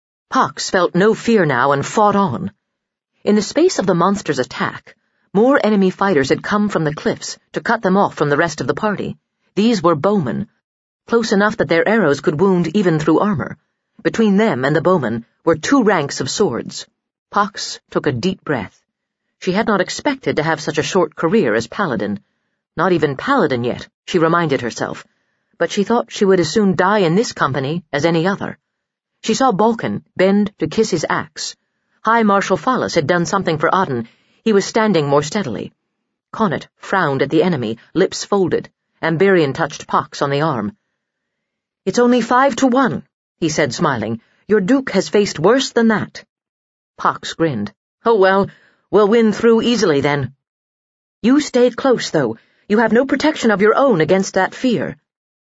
Pox felt no fear now and fought on. In the space of the monster's attack, more enemy fighters had come from the cliffs to cut them off from the rest of the party. These were bowmen, close enough that their arrows could wound even through armor. Between them and the bowmen were two ranks of swords. Pox took a deep breath. She had not expected to have such a short career as paladin. Not even paladin yet, she reminded herself, but she thought she would as soon die in this company as any other. She saw Balkan bend to kiss his axe. High Marshal Fallis had done something for Aden. He was standing more steadily. Connacht frowned at the enemy, lips folded. Amberian touched Pox on the arm. "It's only five to one," he said, smiling. "Your Duke has faced worse than that." Pox grinned. "Oh, well, we'll win through easily then." "You stayed close, though. You have no protection of your own against that fear."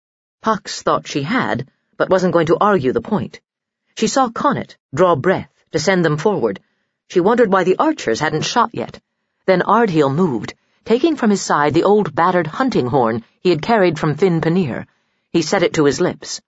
Pox thought she had, but wasn't going to argue the point. She saw Connacht draw breath to send them forward. She wondered why the archers hadn't shot yet. Then Ardheal moved, taking from his side the old battered hunting horn he had carried from Fin Panir. He set it to his lips.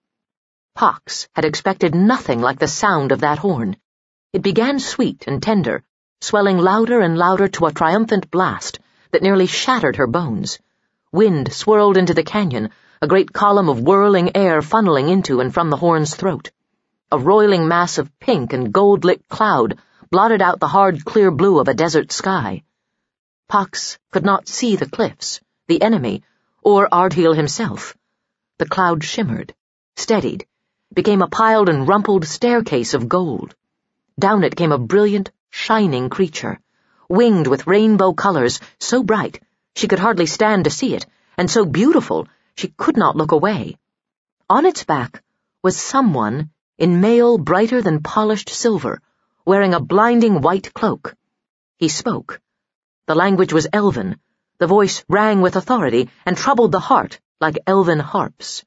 Pox had expected nothing like the sound of that horn. It began sweet and tender, swelling louder and louder to a triumphant blast that nearly shattered her bones. Wind swirled into the canyon, a great column of whirling air funneling into and from the horn's throat. A roiling mass of pink and gold-lit cloud blotted out the hard, clear blue of a desert sky. Pox could not see the cliffs, the enemy, or Ardheal himself. The cloud shimmered, steadied, became a piled and rumpled staircase of gold. Down it came a brilliant, shining creature, winged with rainbow colors, so bright she could hardly stand to see it, and so beautiful she could not look away. On its back was someone in mail brighter than polished silver, wearing a blinding white cloak. He spoke. The language was Elven. The voice rang with authority and troubled the heart like elven harps.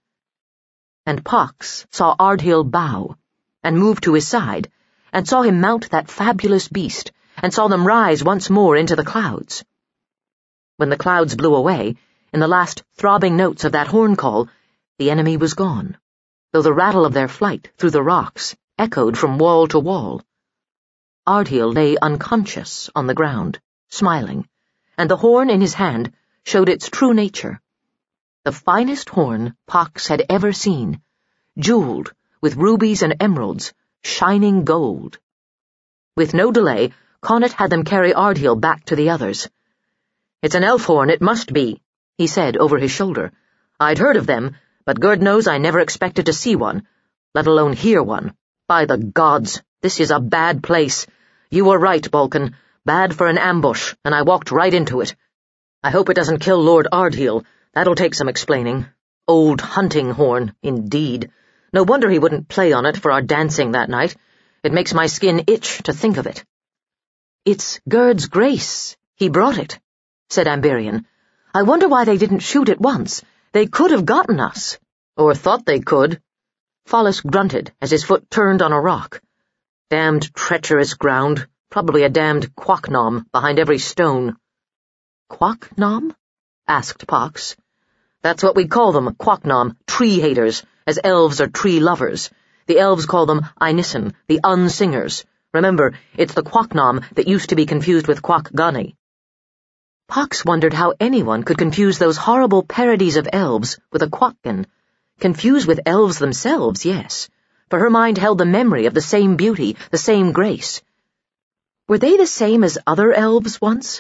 And Pox saw Ardheal bow, and move to his side, and saw him mount that fabulous beast, and saw them rise once more into the clouds. When the clouds blew away, in the last throbbing notes of that horn call, the enemy was gone, though the rattle of their flight through the rocks echoed from wall to wall. Ardheal lay unconscious on the ground, smiling, and the horn in his hand showed its true nature. The finest horn Pox had ever seen, jeweled with rubies and emeralds, shining gold. With no delay, Connacht had them carry Ardheal back to the others. "It's an elf horn, it must be," he said over his shoulder. "I'd heard of them, but Gerd knows I never expected to see one, let alone hear one. By the gods, this is a bad place. You were right, Balkan. Bad for an ambush, and I walked right into it. I hope it doesn't kill Lord Ardheal. That'll take some explaining. Old hunting horn, indeed. No wonder he wouldn't play on it for our dancing that night. It makes my skin itch to think of it." "It's Gerd's grace. He brought it," said Amberian. "I wonder why they didn't shoot at once. They could have gotten us." "Or thought they could." Fallis grunted as his foot turned on a rock. "Damned treacherous ground. Probably a damned quacknom behind every stone." "Quacknom?" asked Pox. "That's what we call them, quacknom, tree-haters, as elves are tree-lovers. The elves call them Ainissan, the unsingers. Remember, it's the quacknom that used to be confused with quackgunny." Pox wondered how anyone could confuse those horrible parodies of elves with a quackgan. Confuse with elves themselves, yes, for her mind held the memory of the same beauty, the same grace. Were they the same as other elves once?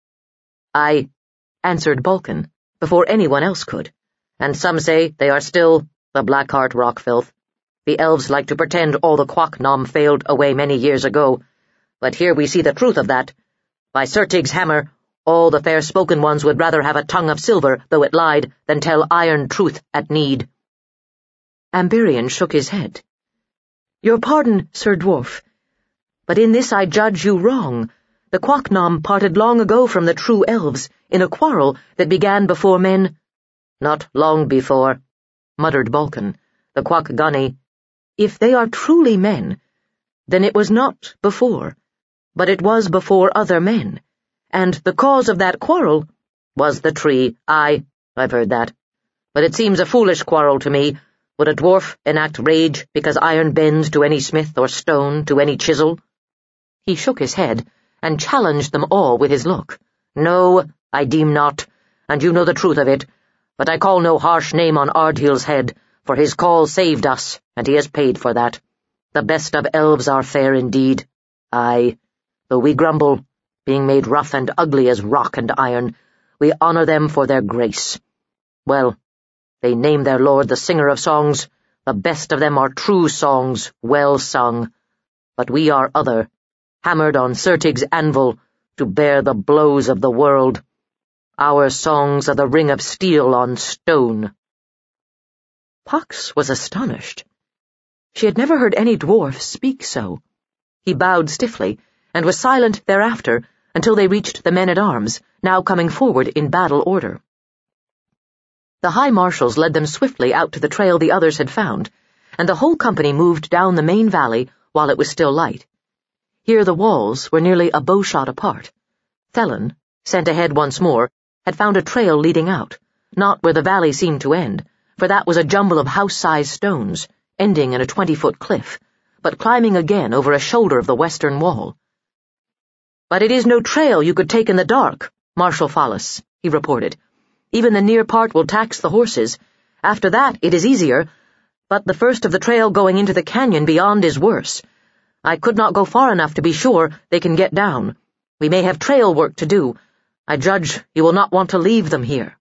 "Aye," answered Balkan, before anyone else could. "And some say they are still the Blackheart Rockfilth. The elves like to pretend all the quacknom failed away many years ago, but here we see the truth of that. By Sertig's hammer, all the fair-spoken ones would rather have a tongue of silver, though it lied, than tell iron truth at need." Amberian shook his head. "Your pardon, Sir Dwarf, but in this I judge you wrong. The quacknom parted long ago from the true elves, in a quarrel that began before men—" "Not long before," muttered Balkan. "The quackgunny—" "If they are truly men, then it was not before, but it was before other men, and the cause of that quarrel—" "Was the tree. Aye, I've heard that. But it seems a foolish quarrel to me. Would a dwarf enact rage because iron bends to any smith or stone to any chisel?" He shook his head and challenged them all with his look. "No, I deem not, and you know the truth of it, but I call no harsh name on Ardheal's head, for his call saved us, and he has paid for that. The best of elves are fair indeed. Aye, though we grumble, being made rough and ugly as rock and iron, we honor them for their grace. Well, they name their lord the singer of songs. The best of them are true songs, well sung. But we are other, hammered on Surtig's anvil, to bear the blows of the world. Our songs are the ring of steel on stone. Pox was astonished. She had never heard any dwarf speak so. He bowed stiffly, and was silent thereafter until they reached the men-at-arms, now coming forward in battle order. The high marshals led them swiftly out to the trail the others had found, and the whole company moved down the main valley while it was still light. Here the walls were nearly a bowshot apart. Thelen, sent ahead once more, had found a trail leading out, not where the valley seemed to end, for that was a jumble of house-sized stones, ending in a twenty-foot cliff, but climbing again over a shoulder of the western wall. "But it is no trail you could take in the dark, Marshal Fallis," he reported. "Even the near part will tax the horses. After that it is easier, but the first of the trail going into the canyon beyond is worse. I could not go far enough to be sure they can get down. We may have trail work to do. I judge you will not want to leave them here."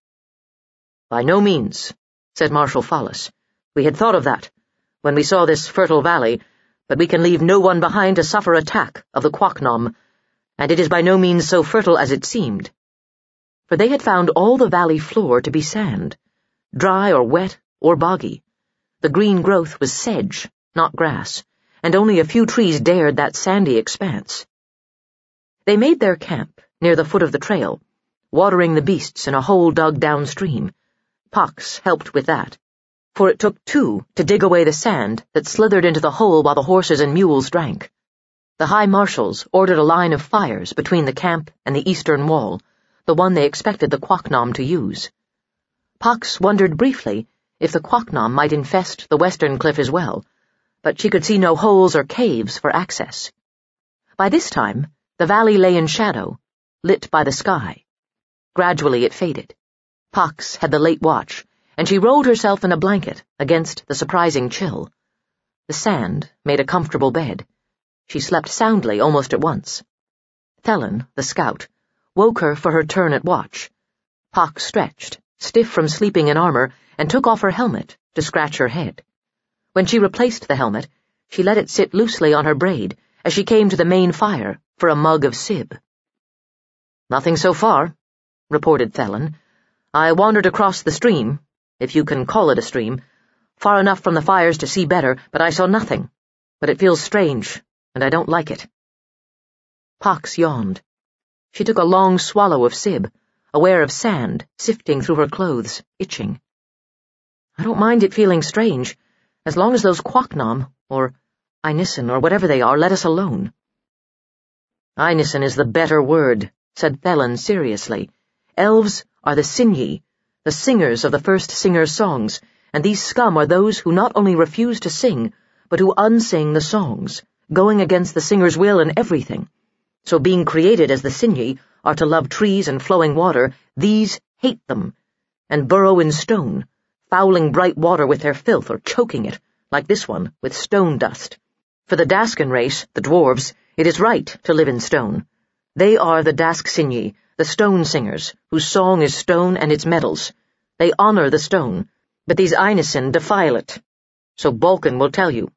"By no means," said Marshal Fallis. "We had thought of that when we saw this fertile valley, but we can leave no one behind to suffer attack of the Quacknom, and it is by no means so fertile as it seemed." For they had found all the valley floor to be sand, dry or wet or boggy. The green growth was sedge, not grass, and only a few trees dared that sandy expanse. They made their camp near the foot of the trail, watering the beasts in a hole dug downstream. Pox helped with that, for it took two to dig away the sand that slithered into the hole while the horses and mules drank. The high marshals ordered a line of fires between the camp and the eastern wall, the one they expected the Quacknom to use. Pox wondered briefly if the Quacknom might infest the western cliff as well, but she could see no holes or caves for access. By this time, the valley lay in shadow, lit by the sky. Gradually it faded. Pox had the late watch, and she rolled herself in a blanket against the surprising chill. The sand made a comfortable bed. She slept soundly almost at once. Thelen, the scout, woke her for her turn at watch. Pox stretched, stiff from sleeping in armor, and took off her helmet to scratch her head. When she replaced the helmet, she let it sit loosely on her braid as she came to the main fire for a mug of sib. "Nothing so far," reported Thelen. "I wandered across the stream, if you can call it a stream, far enough from the fires to see better, but I saw nothing. But it feels strange, and I don't like it." Pox yawned. She took a long swallow of sib, aware of sand sifting through her clothes, itching. "I don't mind it feeling strange, as long as those Quacknom, or Einissen, or whatever they are, let us alone." "Einissen is the better word," said Thelen seriously. "Elves are the Sinyi, the singers of the first singer's songs, and these scum are those who not only refuse to sing, but who unsing the songs, going against the singer's will in everything. So being created as the Sinyi are to love trees and flowing water, these hate them, and burrow in stone, fouling bright water with their filth or choking it, like this one, with stone dust. For the Daskan race, the dwarves, it is right to live in stone. They are the Dask Sinyi, the stone singers, whose song is stone and its metals. They honor the stone, but these Einissen defile it. So Balkan will tell you."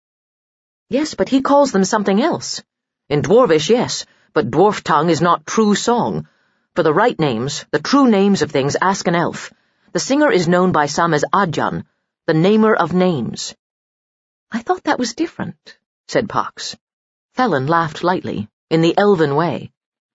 "Yes, but he calls them something else." "In Dwarvish, yes, but dwarf tongue is not true song. For the right names, the true names of things, ask an elf. The singer is known by some as Adjan, the namer of names." "I thought that was different," said Pox. Thelen laughed lightly, in the elven way.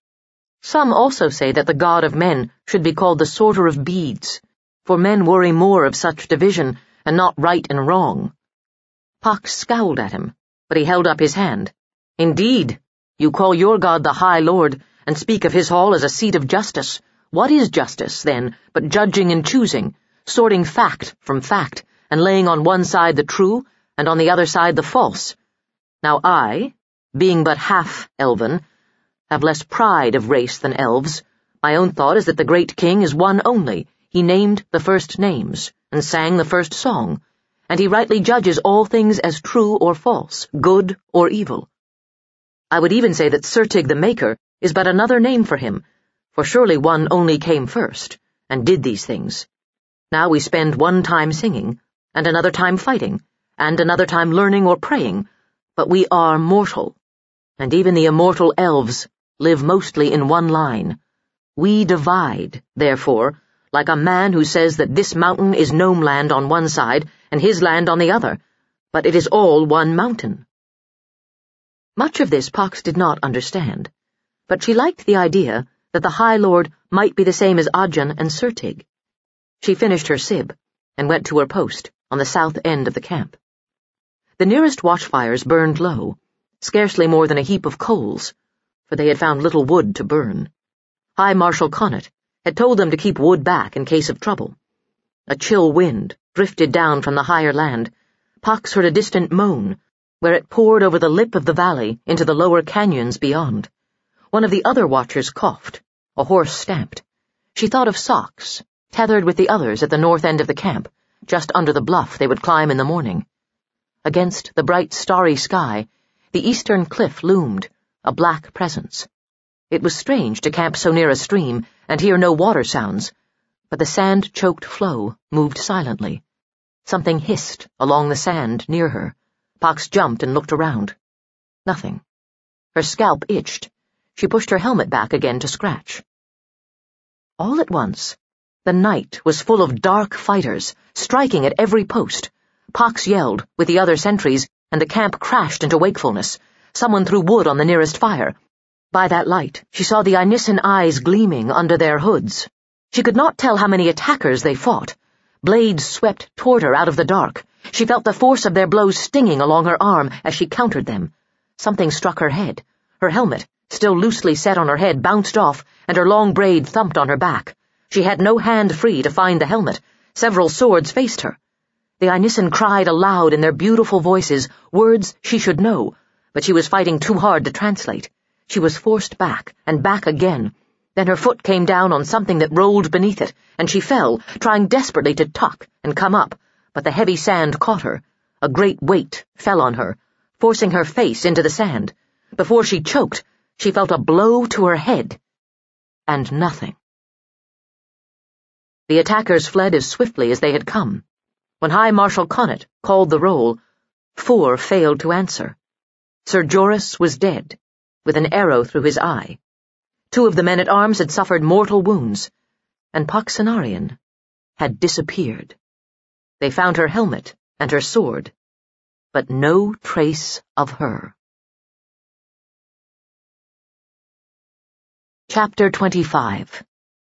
"Some also say that the god of men should be called the sorter of beads, for men worry more of such division, and not right and wrong." Pox scowled at him, but he held up his hand. "Indeed, you call your god the High Lord, and speak of his hall as a seat of justice. What is justice, then, but judging and choosing, sorting fact from fact, and laying on one side the true, and on the other side the false? Now I, being but half elven, have less pride of race than elves. My own thought is that the great king is one only. He named the first names, and sang the first song, and he rightly judges all things as true or false, good or evil. I would even say that Surtig the Maker is but another name for him, for surely one only came first, and did these things. Now we spend one time singing, and another time fighting, and another time learning or praying, but we are mortal, and even the immortal elves live mostly in one line. We divide, therefore, like a man who says that this mountain is gnome land on one side and his land on the other, but it is all one mountain. Much of this Pox did not understand, but she liked the idea that the High Lord might be the same as Ajahn and Surtig. She finished her sib and went to her post on the south end of the camp. The nearest watchfires burned low, scarcely more than a heap of coals, for they had found little wood to burn. High Marshal Connaught had told them to keep wood back in case of trouble. A chill wind drifted down from the higher land. Pox heard a distant moan, where it poured over the lip of the valley into the lower canyons beyond. One of the other watchers coughed. A horse stamped. She thought of Socks, tethered with the others at the north end of the camp, just under the bluff they would climb in the morning. Against the bright starry sky, the eastern cliff loomed, a black presence. It was strange to camp so near a stream and hear no water sounds, but the sand-choked flow moved silently. Something hissed along the sand near her. Pox jumped and looked around. Nothing. Her scalp itched. She pushed her helmet back again to scratch. All at once, the night was full of dark fighters, striking at every post. Pox yelled, with the other sentries, and the camp crashed into wakefulness. Someone threw wood on the nearest fire. By that light, she saw the Inisan eyes gleaming under their hoods. She could not tell how many attackers they fought. Blades swept toward her out of the dark. She felt the force of their blows stinging along her arm as she countered them. Something struck her head. Her helmet, still loosely set on her head, bounced off, and her long braid thumped on her back. She had no hand free to find the helmet. Several swords faced her. The Inisan cried aloud in their beautiful voices, words she should know, but she was fighting too hard to translate. She was forced back, and back again. Then her foot came down on something that rolled beneath it, and she fell, trying desperately to tuck and come up, but the heavy sand caught her. A great weight fell on her, forcing her face into the sand. Before she choked, she felt a blow to her head, and nothing. The attackers fled as swiftly as they had come. When High Marshal Connaught called the roll, four failed to answer. Sir Joris was dead, with an arrow through his eye. Two of the men-at-arms had suffered mortal wounds, and Pox Cenarion had disappeared. They found her helmet and her sword, but no trace of her. Chapter twenty-five.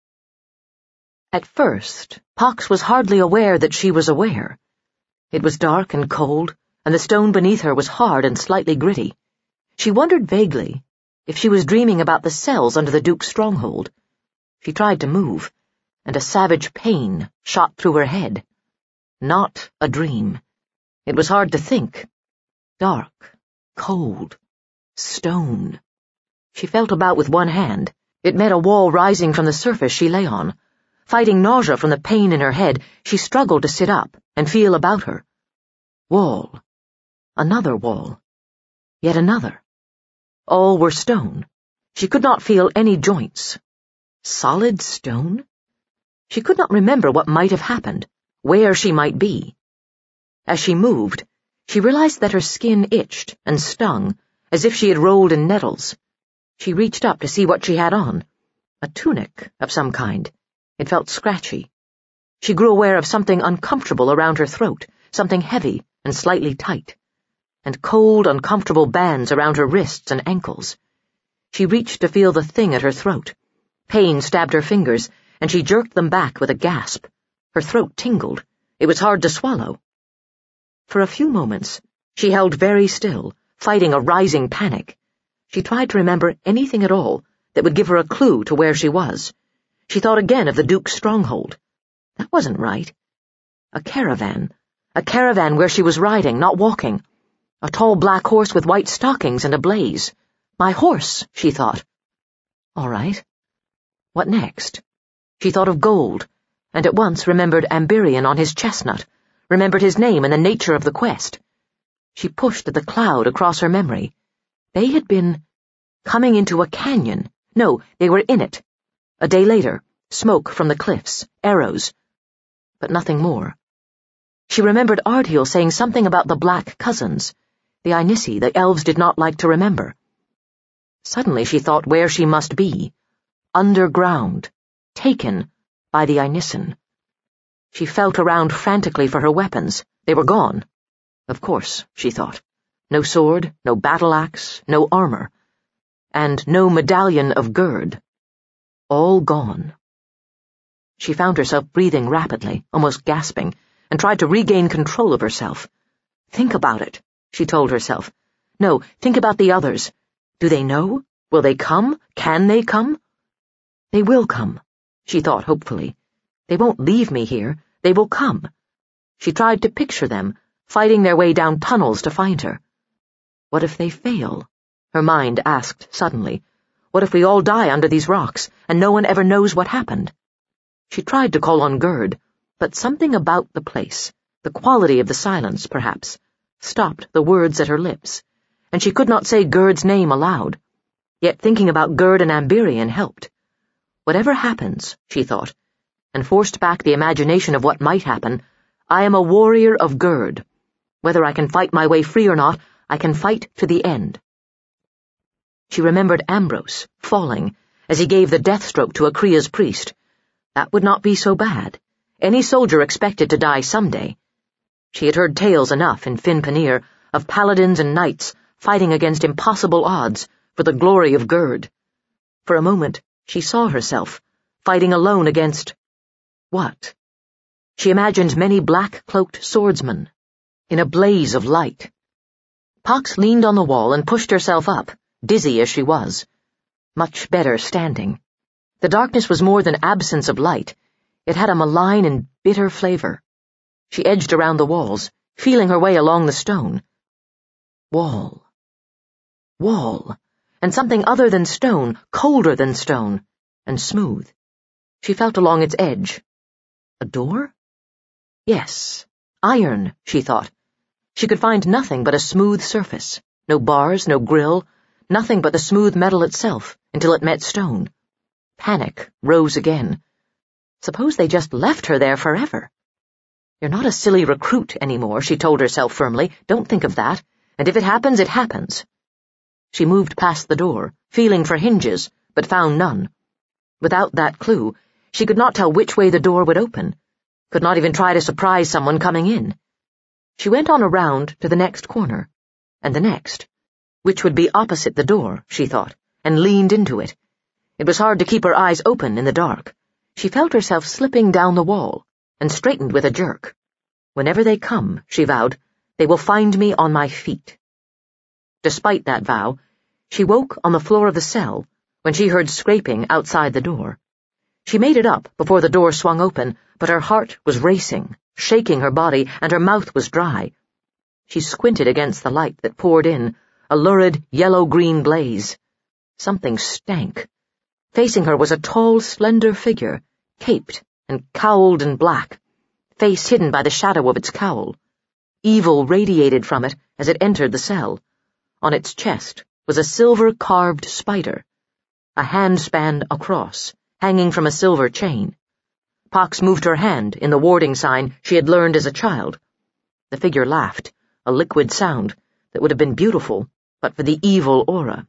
At first, Pox was hardly aware that she was aware. It was dark and cold, and the stone beneath her was hard and slightly gritty. She wondered vaguely if she was dreaming about the cells under the Duke's stronghold. She tried to move, and a savage pain shot through her head. Not a dream. It was hard to think. Dark, cold, stone. She felt about with one hand. It met a wall rising from the surface she lay on. Fighting nausea from the pain in her head, she struggled to sit up and feel about her. Wall. Another wall. Yet another. All were stone. She could not feel any joints. Solid stone? She could not remember what might have happened, where she might be. As she moved, she realized that her skin itched and stung, as if she had rolled in nettles. She reached up to see what she had on. A tunic of some kind. It felt scratchy. She grew aware of something uncomfortable around her throat, something heavy and slightly tight, and cold, uncomfortable bands around her wrists and ankles. She reached to feel the thing at her throat. Pain stabbed her fingers, and she jerked them back with a gasp. Her throat tingled. It was hard to swallow. For a few moments, she held very still, fighting a rising panic. She tried to remember anything at all that would give her a clue to where she was. She thought again of the Duke's stronghold. That wasn't right. A caravan. A caravan where she was riding, not walking. A tall black horse with white stockings and a blaze. My horse, she thought. All right. What next? She thought of gold, and at once remembered Ambirion on his chestnut, remembered his name and the nature of the quest. She pushed at the cloud across her memory. They had been coming into a canyon No, they were in it. A day later, smoke from the cliffs, arrows, but nothing more. She remembered Ardhiel saying something about the Black Cousins, the Ainisi the elves did not like to remember. Suddenly she thought where she must be. Underground. Taken by the Ainisin. She felt around frantically for her weapons. They were gone. Of course, she thought. No sword, no battle axe, no armor. And no medallion of Gerd. All gone. She found herself breathing rapidly, almost gasping, and tried to regain control of herself. Think about it, she told herself. No, think about the others. Do they know? Will they come? Can they come? They will come, she thought hopefully. They won't leave me here. They will come. She tried to picture them, fighting their way down tunnels to find her. What if they fail? Her mind asked suddenly. What if we all die under these rocks, and no one ever knows what happened? She tried to call on Gerd, but something about the place, the quality of the silence, perhaps, stopped the words at her lips, and she could not say Gerd's name aloud. Yet thinking about Gerd and Amberian helped. Whatever happens, she thought, and forced back the imagination of what might happen, I am a warrior of Gerd. Whether I can fight my way free or not, I can fight to the end. She remembered Ambrose, falling, as he gave the death stroke to a Kriya's priest. That would not be so bad. Any soldier expected to die someday. She had heard tales enough in Fin Panir of paladins and knights fighting against impossible odds for the glory of Gerd. For a moment, she saw herself, fighting alone against... what? She imagined many black-cloaked swordsmen, in a blaze of light. Pox leaned on the wall and pushed herself up, dizzy as she was. Much better standing. The darkness was more than absence of light. It had a malign and bitter flavor. She edged around the walls, feeling her way along the stone. Wall. Wall. And something other than stone, colder than stone, and smooth. She felt along its edge. A door? Yes. Iron, she thought. She could find nothing but a smooth surface. No bars, no grill, nothing but the smooth metal itself, until it met stone. Panic rose again. Suppose they just left her there forever. You're not a silly recruit anymore, she told herself firmly. Don't think of that. And if it happens, it happens. She moved past the door, feeling for hinges, but found none. Without that clue, she could not tell which way the door would open, could not even try to surprise someone coming in. She went on around to the next corner, and the next, which would be opposite the door, she thought, and leaned into it. It was hard to keep her eyes open in the dark. She felt herself slipping down the wall, and straightened with a jerk. Whenever they come, she vowed, they will find me on my feet. Despite that vow, she woke on the floor of the cell when she heard scraping outside the door. She made it up before the door swung open, but her heart was racing, shaking her body, and her mouth was dry. She squinted against the light that poured in, a lurid yellow-green blaze. Something stank. Facing her was a tall, slender figure, caped and cowled in black, face hidden by the shadow of its cowl. Evil radiated from it as it entered the cell. On its chest was a silver-carved spider, a handspan across, hanging from a silver chain. Pox moved her hand in the warding sign she had learned as a child. The figure laughed, a liquid sound that would have been beautiful but for the evil aura.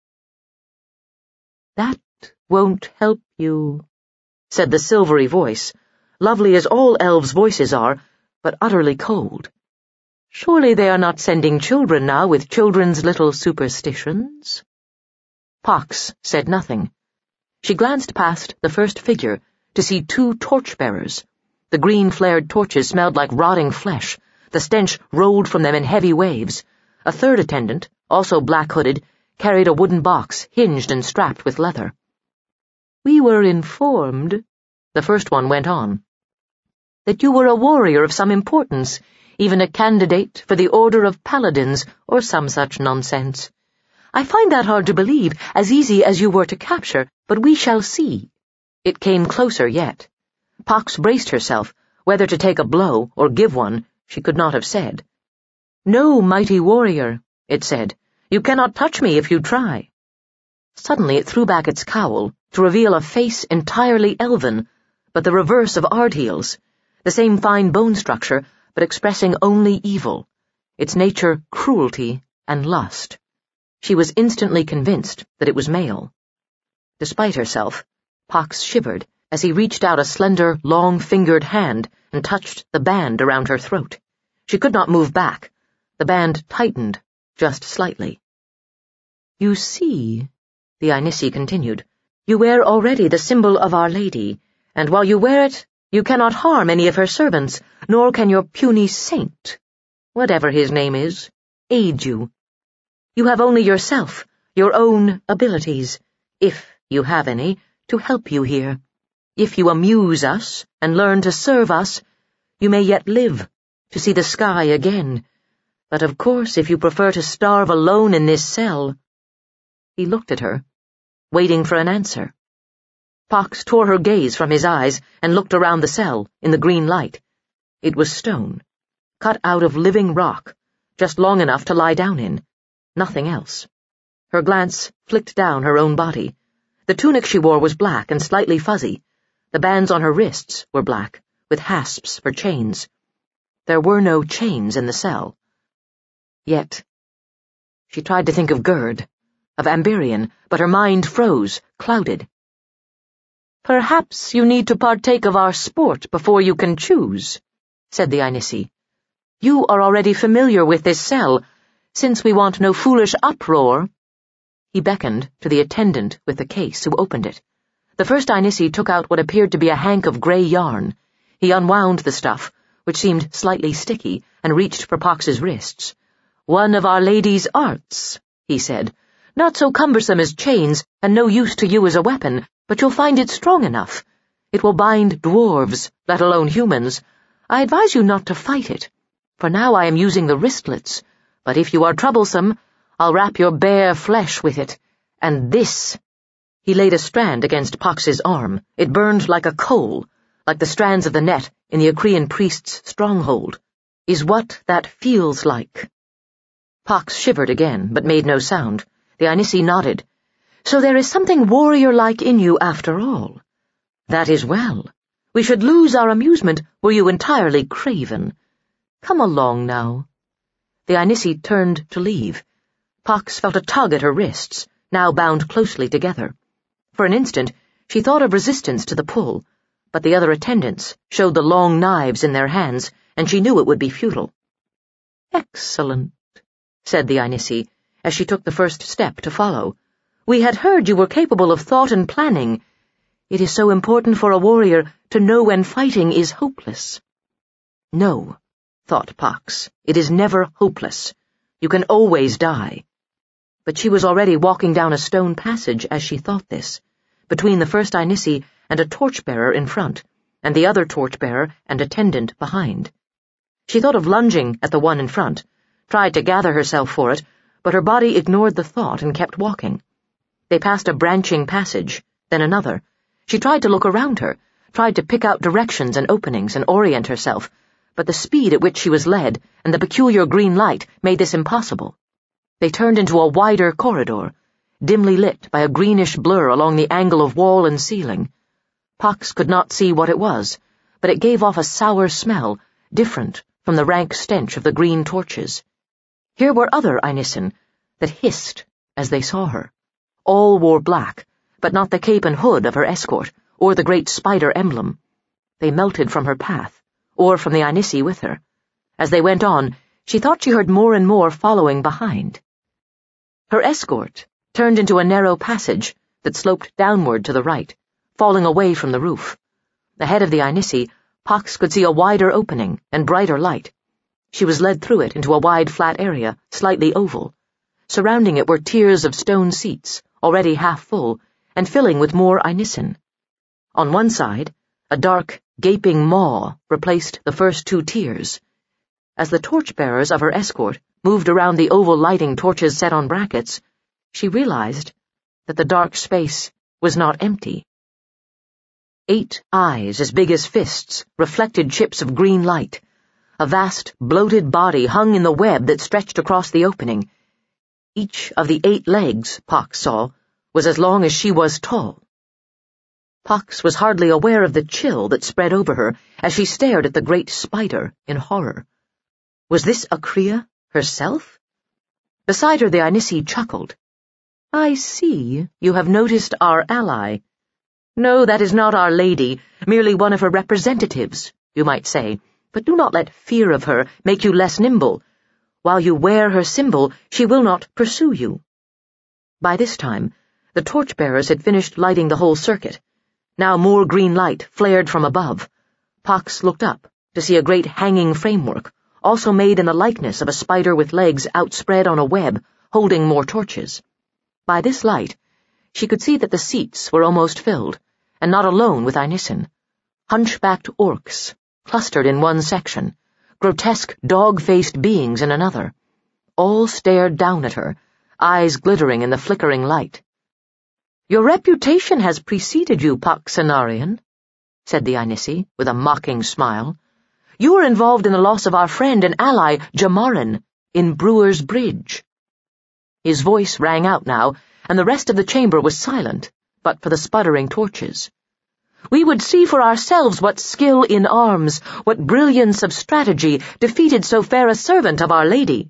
That won't help you, said the silvery voice, lovely as all elves' voices are, but utterly cold. Surely they are not sending children now with children's little superstitions? Pox said nothing. She glanced past the first figure to see two torch-bearers. The green-flared torches smelled like rotting flesh. The stench rolled from them in heavy waves. A third attendant, also black-hooded, carried a wooden box hinged and strapped with leather. We were informed, the first one went on, that you were a warrior of some importance, even a candidate for the Order of Paladins, or some such nonsense. I find that hard to believe, as easy as you were to capture, but we shall see. It came closer yet. Pox braced herself. Whether to take a blow or give one, she could not have said. No, mighty warrior, it said. You cannot touch me if you try. Suddenly it threw back its cowl to reveal a face entirely elven, but the reverse of Ardheel's, the same fine bone structure, but expressing only evil, its nature cruelty and lust. She was instantly convinced that it was male. Despite herself, Pox shivered as he reached out a slender, long-fingered hand and touched the band around her throat. She could not move back. The band tightened, just slightly. "You see," the Inisi continued, "you wear already the symbol of Our Lady, and while you wear it, you cannot harm any of her servants, nor can your puny saint, whatever his name is, aid you. You have only yourself, your own abilities, if you have any, to help you here. If you amuse us and learn to serve us, you may yet live to see the sky again. But of course, if you prefer to starve alone in this cell—" He looked at her, waiting for an answer. Pox tore her gaze from his eyes and looked around the cell, in the green light. It was stone, cut out of living rock, just long enough to lie down in. Nothing else. Her glance flicked down her own body. The tunic she wore was black and slightly fuzzy. The bands on her wrists were black, with hasps for chains. There were no chains in the cell. Yet, she tried to think of Gerd, of Amberian, but her mind froze, clouded. "Perhaps you need to partake of our sport before you can choose," said the Inisi. "You are already familiar with this cell, since we want no foolish uproar." He beckoned to the attendant with the case, who opened it. The first Inisi took out what appeared to be a hank of grey yarn. He unwound the stuff, which seemed slightly sticky, and reached for Pox's wrists. "One of Our Lady's arts," he said. "Not so cumbersome as chains, and no use to you as a weapon, but you'll find it strong enough. It will bind dwarves, let alone humans. I advise you not to fight it. For now I am using the wristlets, but if you are troublesome, I'll wrap your bare flesh with it. And this—" He laid a strand against Pox's arm. It burned like a coal, like the strands of the net in the Acrean priest's stronghold. "Is what that feels like." Pox shivered again, but made no sound. The Inisi nodded. "So there is something warrior-like in you after all. That is well. We should lose our amusement were you entirely craven. Come along now." The Inisi turned to leave. Pox felt a tug at her wrists, now bound closely together. For an instant, she thought of resistance to the pull, but the other attendants showed the long knives in their hands, and she knew it would be futile. "Excellent," said the Inisi, as she took the first step to follow. "We had heard you were capable of thought and planning. It is so important for a warrior to know when fighting is hopeless." "No," thought Pox, "it is never hopeless. You can always die." But she was already walking down a stone passage as she thought this, between the first Inisi and a torchbearer in front, and the other torchbearer and attendant behind. She thought of lunging at the one in front, tried to gather herself for it, but her body ignored the thought and kept walking. They passed a branching passage, then another. She tried to look around her, tried to pick out directions and openings and orient herself, but the speed at which she was led and the peculiar green light made this impossible. They turned into a wider corridor, dimly lit by a greenish blur along the angle of wall and ceiling. Pox could not see what it was, but it gave off a sour smell, different from the rank stench of the green torches. Here were other Inisin that hissed as they saw her. All wore black, but not the cape and hood of her escort, or the great spider emblem. They melted from her path, or from the Inisi with her. As they went on, she thought she heard more and more following behind. Her escort turned into a narrow passage that sloped downward to the right, falling away from the roof. Ahead of the Inisi, Pox could see a wider opening and brighter light. She was led through it into a wide flat area, slightly oval. Surrounding it were tiers of stone seats, already half full, and filling with more Inisin. On one side, a dark, gaping maw replaced the first two tiers. As the torchbearers of her escort moved around the oval lighting torches set on brackets, she realized that the dark space was not empty. Eight eyes as big as fists reflected chips of green light. A vast, bloated body hung in the web that stretched across the opening. Each of the eight legs, Pox saw, was as long as she was tall. Pox was hardly aware of the chill that spread over her as she stared at the great spider in horror. Was this Acrea herself? Beside her the Inisi chuckled. "I see, you have noticed our ally. No, that is not our lady, merely one of her representatives, you might say, but do not let fear of her make you less nimble. While you wear her symbol, she will not pursue you." By this time, the torchbearers had finished lighting the whole circuit. Now more green light flared from above. Pox looked up to see a great hanging framework, also made in the likeness of a spider with legs outspread on a web, holding more torches. By this light, she could see that the seats were almost filled, and not alone with Inisin. Hunchbacked orcs clustered in one section, grotesque dog-faced beings in another. All stared down at her, eyes glittering in the flickering light. "Your reputation has preceded you, Pox Cenarion," said the Inisi, with a mocking smile. "You were involved in the loss of our friend and ally, Jamarin, in Brewer's Bridge." His voice rang out now, and the rest of the chamber was silent, but for the sputtering torches. "We would see for ourselves what skill in arms, what brilliance of strategy defeated so fair a servant of Our Lady."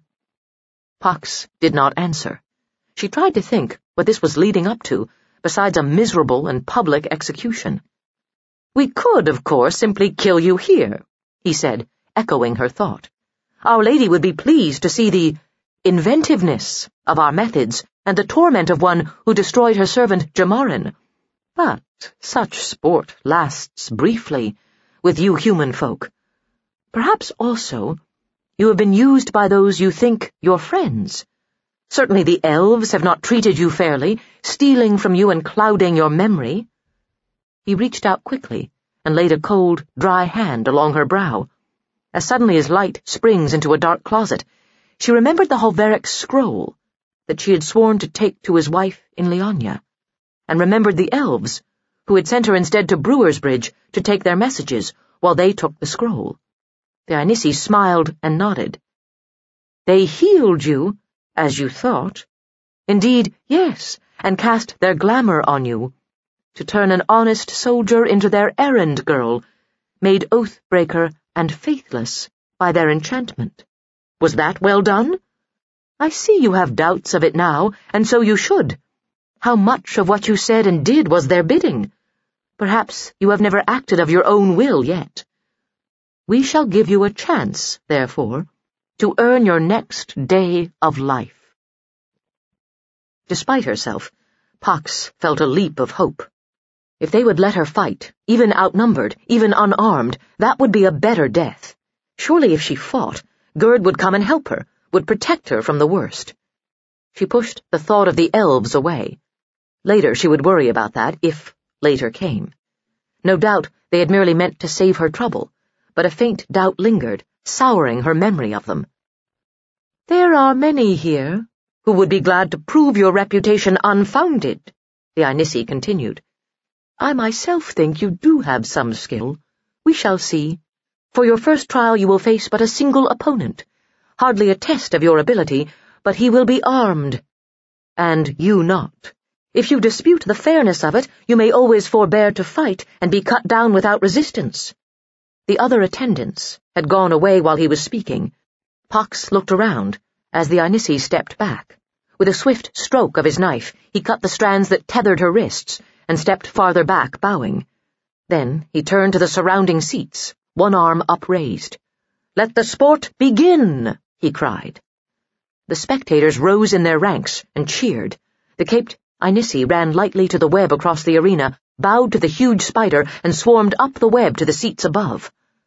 Pox did not answer. She tried to think what this was leading up to, besides a miserable and public execution. "We could, of course, simply kill you here," he said, echoing her thought. "Our Lady would be pleased to see the inventiveness of our methods and the torment of one who destroyed her servant Jamarin. But such sport lasts briefly, with you human folk. Perhaps also you have been used by those you think your friends. Certainly the elves have not treated you fairly, stealing from you and clouding your memory." He reached out quickly and laid a cold, dry hand along her brow. As suddenly as light springs into a dark closet, she remembered the Holveric scroll that she had sworn to take to his wife in Leonia, and remembered the elves, who had sent her instead to Brewer's Bridge to take their messages while they took the scroll. The Inisi smiled and nodded. "They healed you, as you thought. Indeed, yes, and cast their glamour on you, to turn an honest soldier into their errand girl, made oath-breaker and faithless by their enchantment. Was that well done? I see you have doubts of it now, and so you should. How much of what you said and did was their bidding? Perhaps you have never acted of your own will yet. We shall give you a chance, therefore, to earn your next day of life." Despite herself, Pox felt a leap of hope. If they would let her fight, even outnumbered, even unarmed, that would be a better death. Surely if she fought, Gerd would come and help her, would protect her from the worst. She pushed the thought of the elves away. Later she would worry about that, if later came. No doubt they had merely meant to save her trouble, but a faint doubt lingered, souring her memory of them. "There are many here who would be glad to prove your reputation unfounded," the Inisi continued. "I myself think you do have some skill. We shall see. For your first trial you will face but a single opponent, hardly a test of your ability, but he will be armed. And you not. If you dispute the fairness of it, you may always forbear to fight and be cut down without resistance." The other attendants had gone away while he was speaking. Pox looked around as the Inisi stepped back. With a swift stroke of his knife, he cut the strands that tethered her wrists and stepped farther back, bowing. Then he turned to the surrounding seats, one arm upraised. "Let the sport begin!" he cried. The spectators rose in their ranks and cheered. The caped Inisi ran lightly to the web across the arena, bowed to the huge spider, and swarmed up the web to the seats above.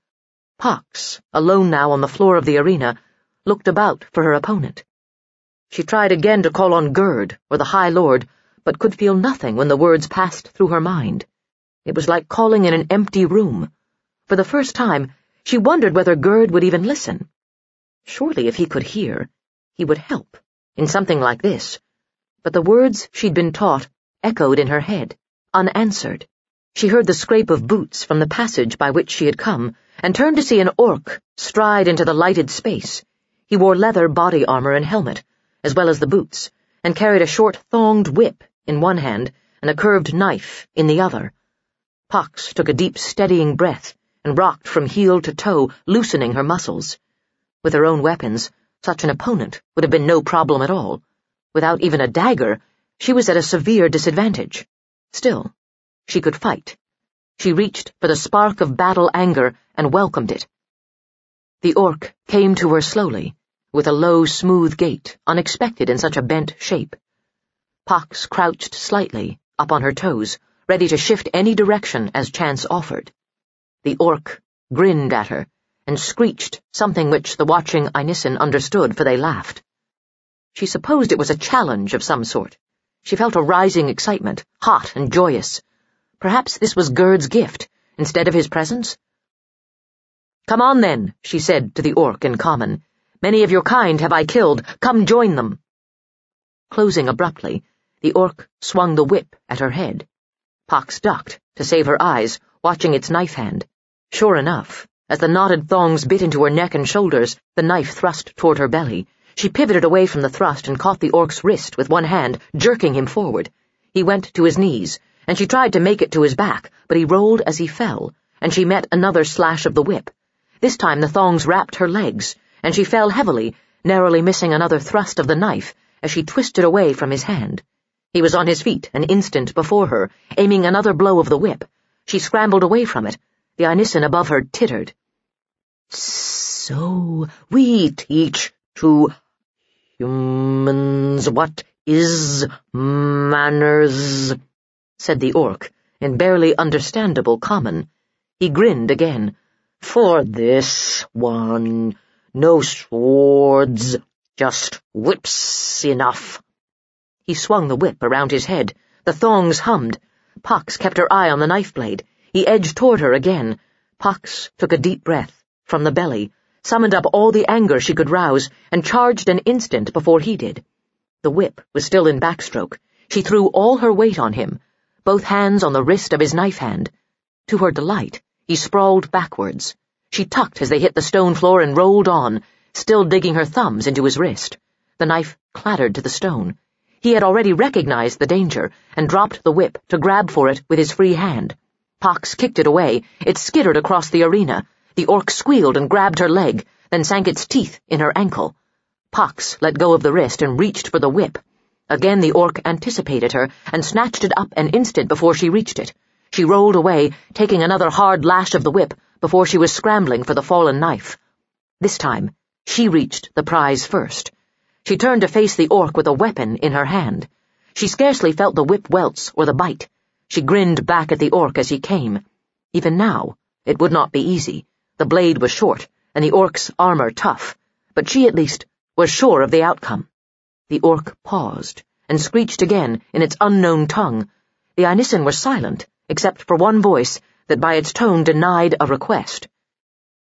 Pox, alone now on the floor of the arena, looked about for her opponent. She tried again to call on Gerd or the High Lord, but could feel nothing when the words passed through her mind. It was like calling in an empty room. For the first time, she wondered whether Gerd would even listen. Surely if he could hear, he would help, in something like this. But the words she'd been taught echoed in her head, unanswered. She heard the scrape of boots from the passage by which she had come, and turned to see an orc stride into the lighted space. He wore leather body armor and helmet, as well as the boots, and carried a short thonged whip in one hand and a curved knife in the other. Pox took a deep, steadying breath and rocked from heel to toe, loosening her muscles. With her own weapons, such an opponent would have been no problem at all. Without even a dagger, she was at a severe disadvantage. Still, she could fight. She reached for the spark of battle anger and welcomed it. The orc came to her slowly, with a low, smooth gait, unexpected in such a bent shape. Pox crouched slightly, up on her toes, ready to shift any direction as chance offered. The orc grinned at her and screeched something which the watching Einison understood, for they laughed. She supposed it was a challenge of some sort. She felt a rising excitement, hot and joyous. Perhaps this was Gerd's gift, instead of his presence? "Come on, then," she said to the orc in common. "Many of your kind have I killed. Come join them." Closing abruptly, the orc swung the whip at her head. Pox ducked to save her eyes, watching its knife hand. Sure enough, as the knotted thongs bit into her neck and shoulders, the knife thrust toward her belly. She pivoted away from the thrust and caught the orc's wrist with one hand, jerking him forward. He went to his knees, and she tried to make it to his back, but he rolled as he fell, and she met another slash of the whip. This time the thongs wrapped her legs, and she fell heavily, narrowly missing another thrust of the knife as she twisted away from his hand. He was on his feet an instant before her, aiming another blow of the whip. She scrambled away from it. The Einison above her tittered. "So we teach to humans what is manners," said the orc, in barely understandable common. He grinned again. "For this one, no swords, just whips enough." He swung the whip around his head. The thongs hummed. Pox kept her eye on the knife blade. He edged toward her again. Pox took a deep breath, from the belly, summoned up all the anger she could rouse, and charged an instant before he did. The whip was still in backstroke. She threw all her weight on him, both hands on the wrist of his knife hand. To her delight, he sprawled backwards. She tucked as they hit the stone floor and rolled on, still digging her thumbs into his wrist. The knife clattered to the stone. He had already recognized the danger and dropped the whip to grab for it with his free hand. Pox kicked it away. It skittered across the arena. The orc squealed and grabbed her leg, then sank its teeth in her ankle. Pox let go of the wrist and reached for the whip. Again the orc anticipated her and snatched it up an instant before she reached it. She rolled away, taking another hard lash of the whip before she was scrambling for the fallen knife. This time, she reached the prize first. She turned to face the orc with a weapon in her hand. She scarcely felt the whip welts or the bite. She grinned back at the orc as he came. Even now, it would not be easy. The blade was short, and the orc's armor tough, but she, at least, was sure of the outcome. The orc paused, and screeched again in its unknown tongue. The Einison was silent, except for one voice that by its tone denied a request.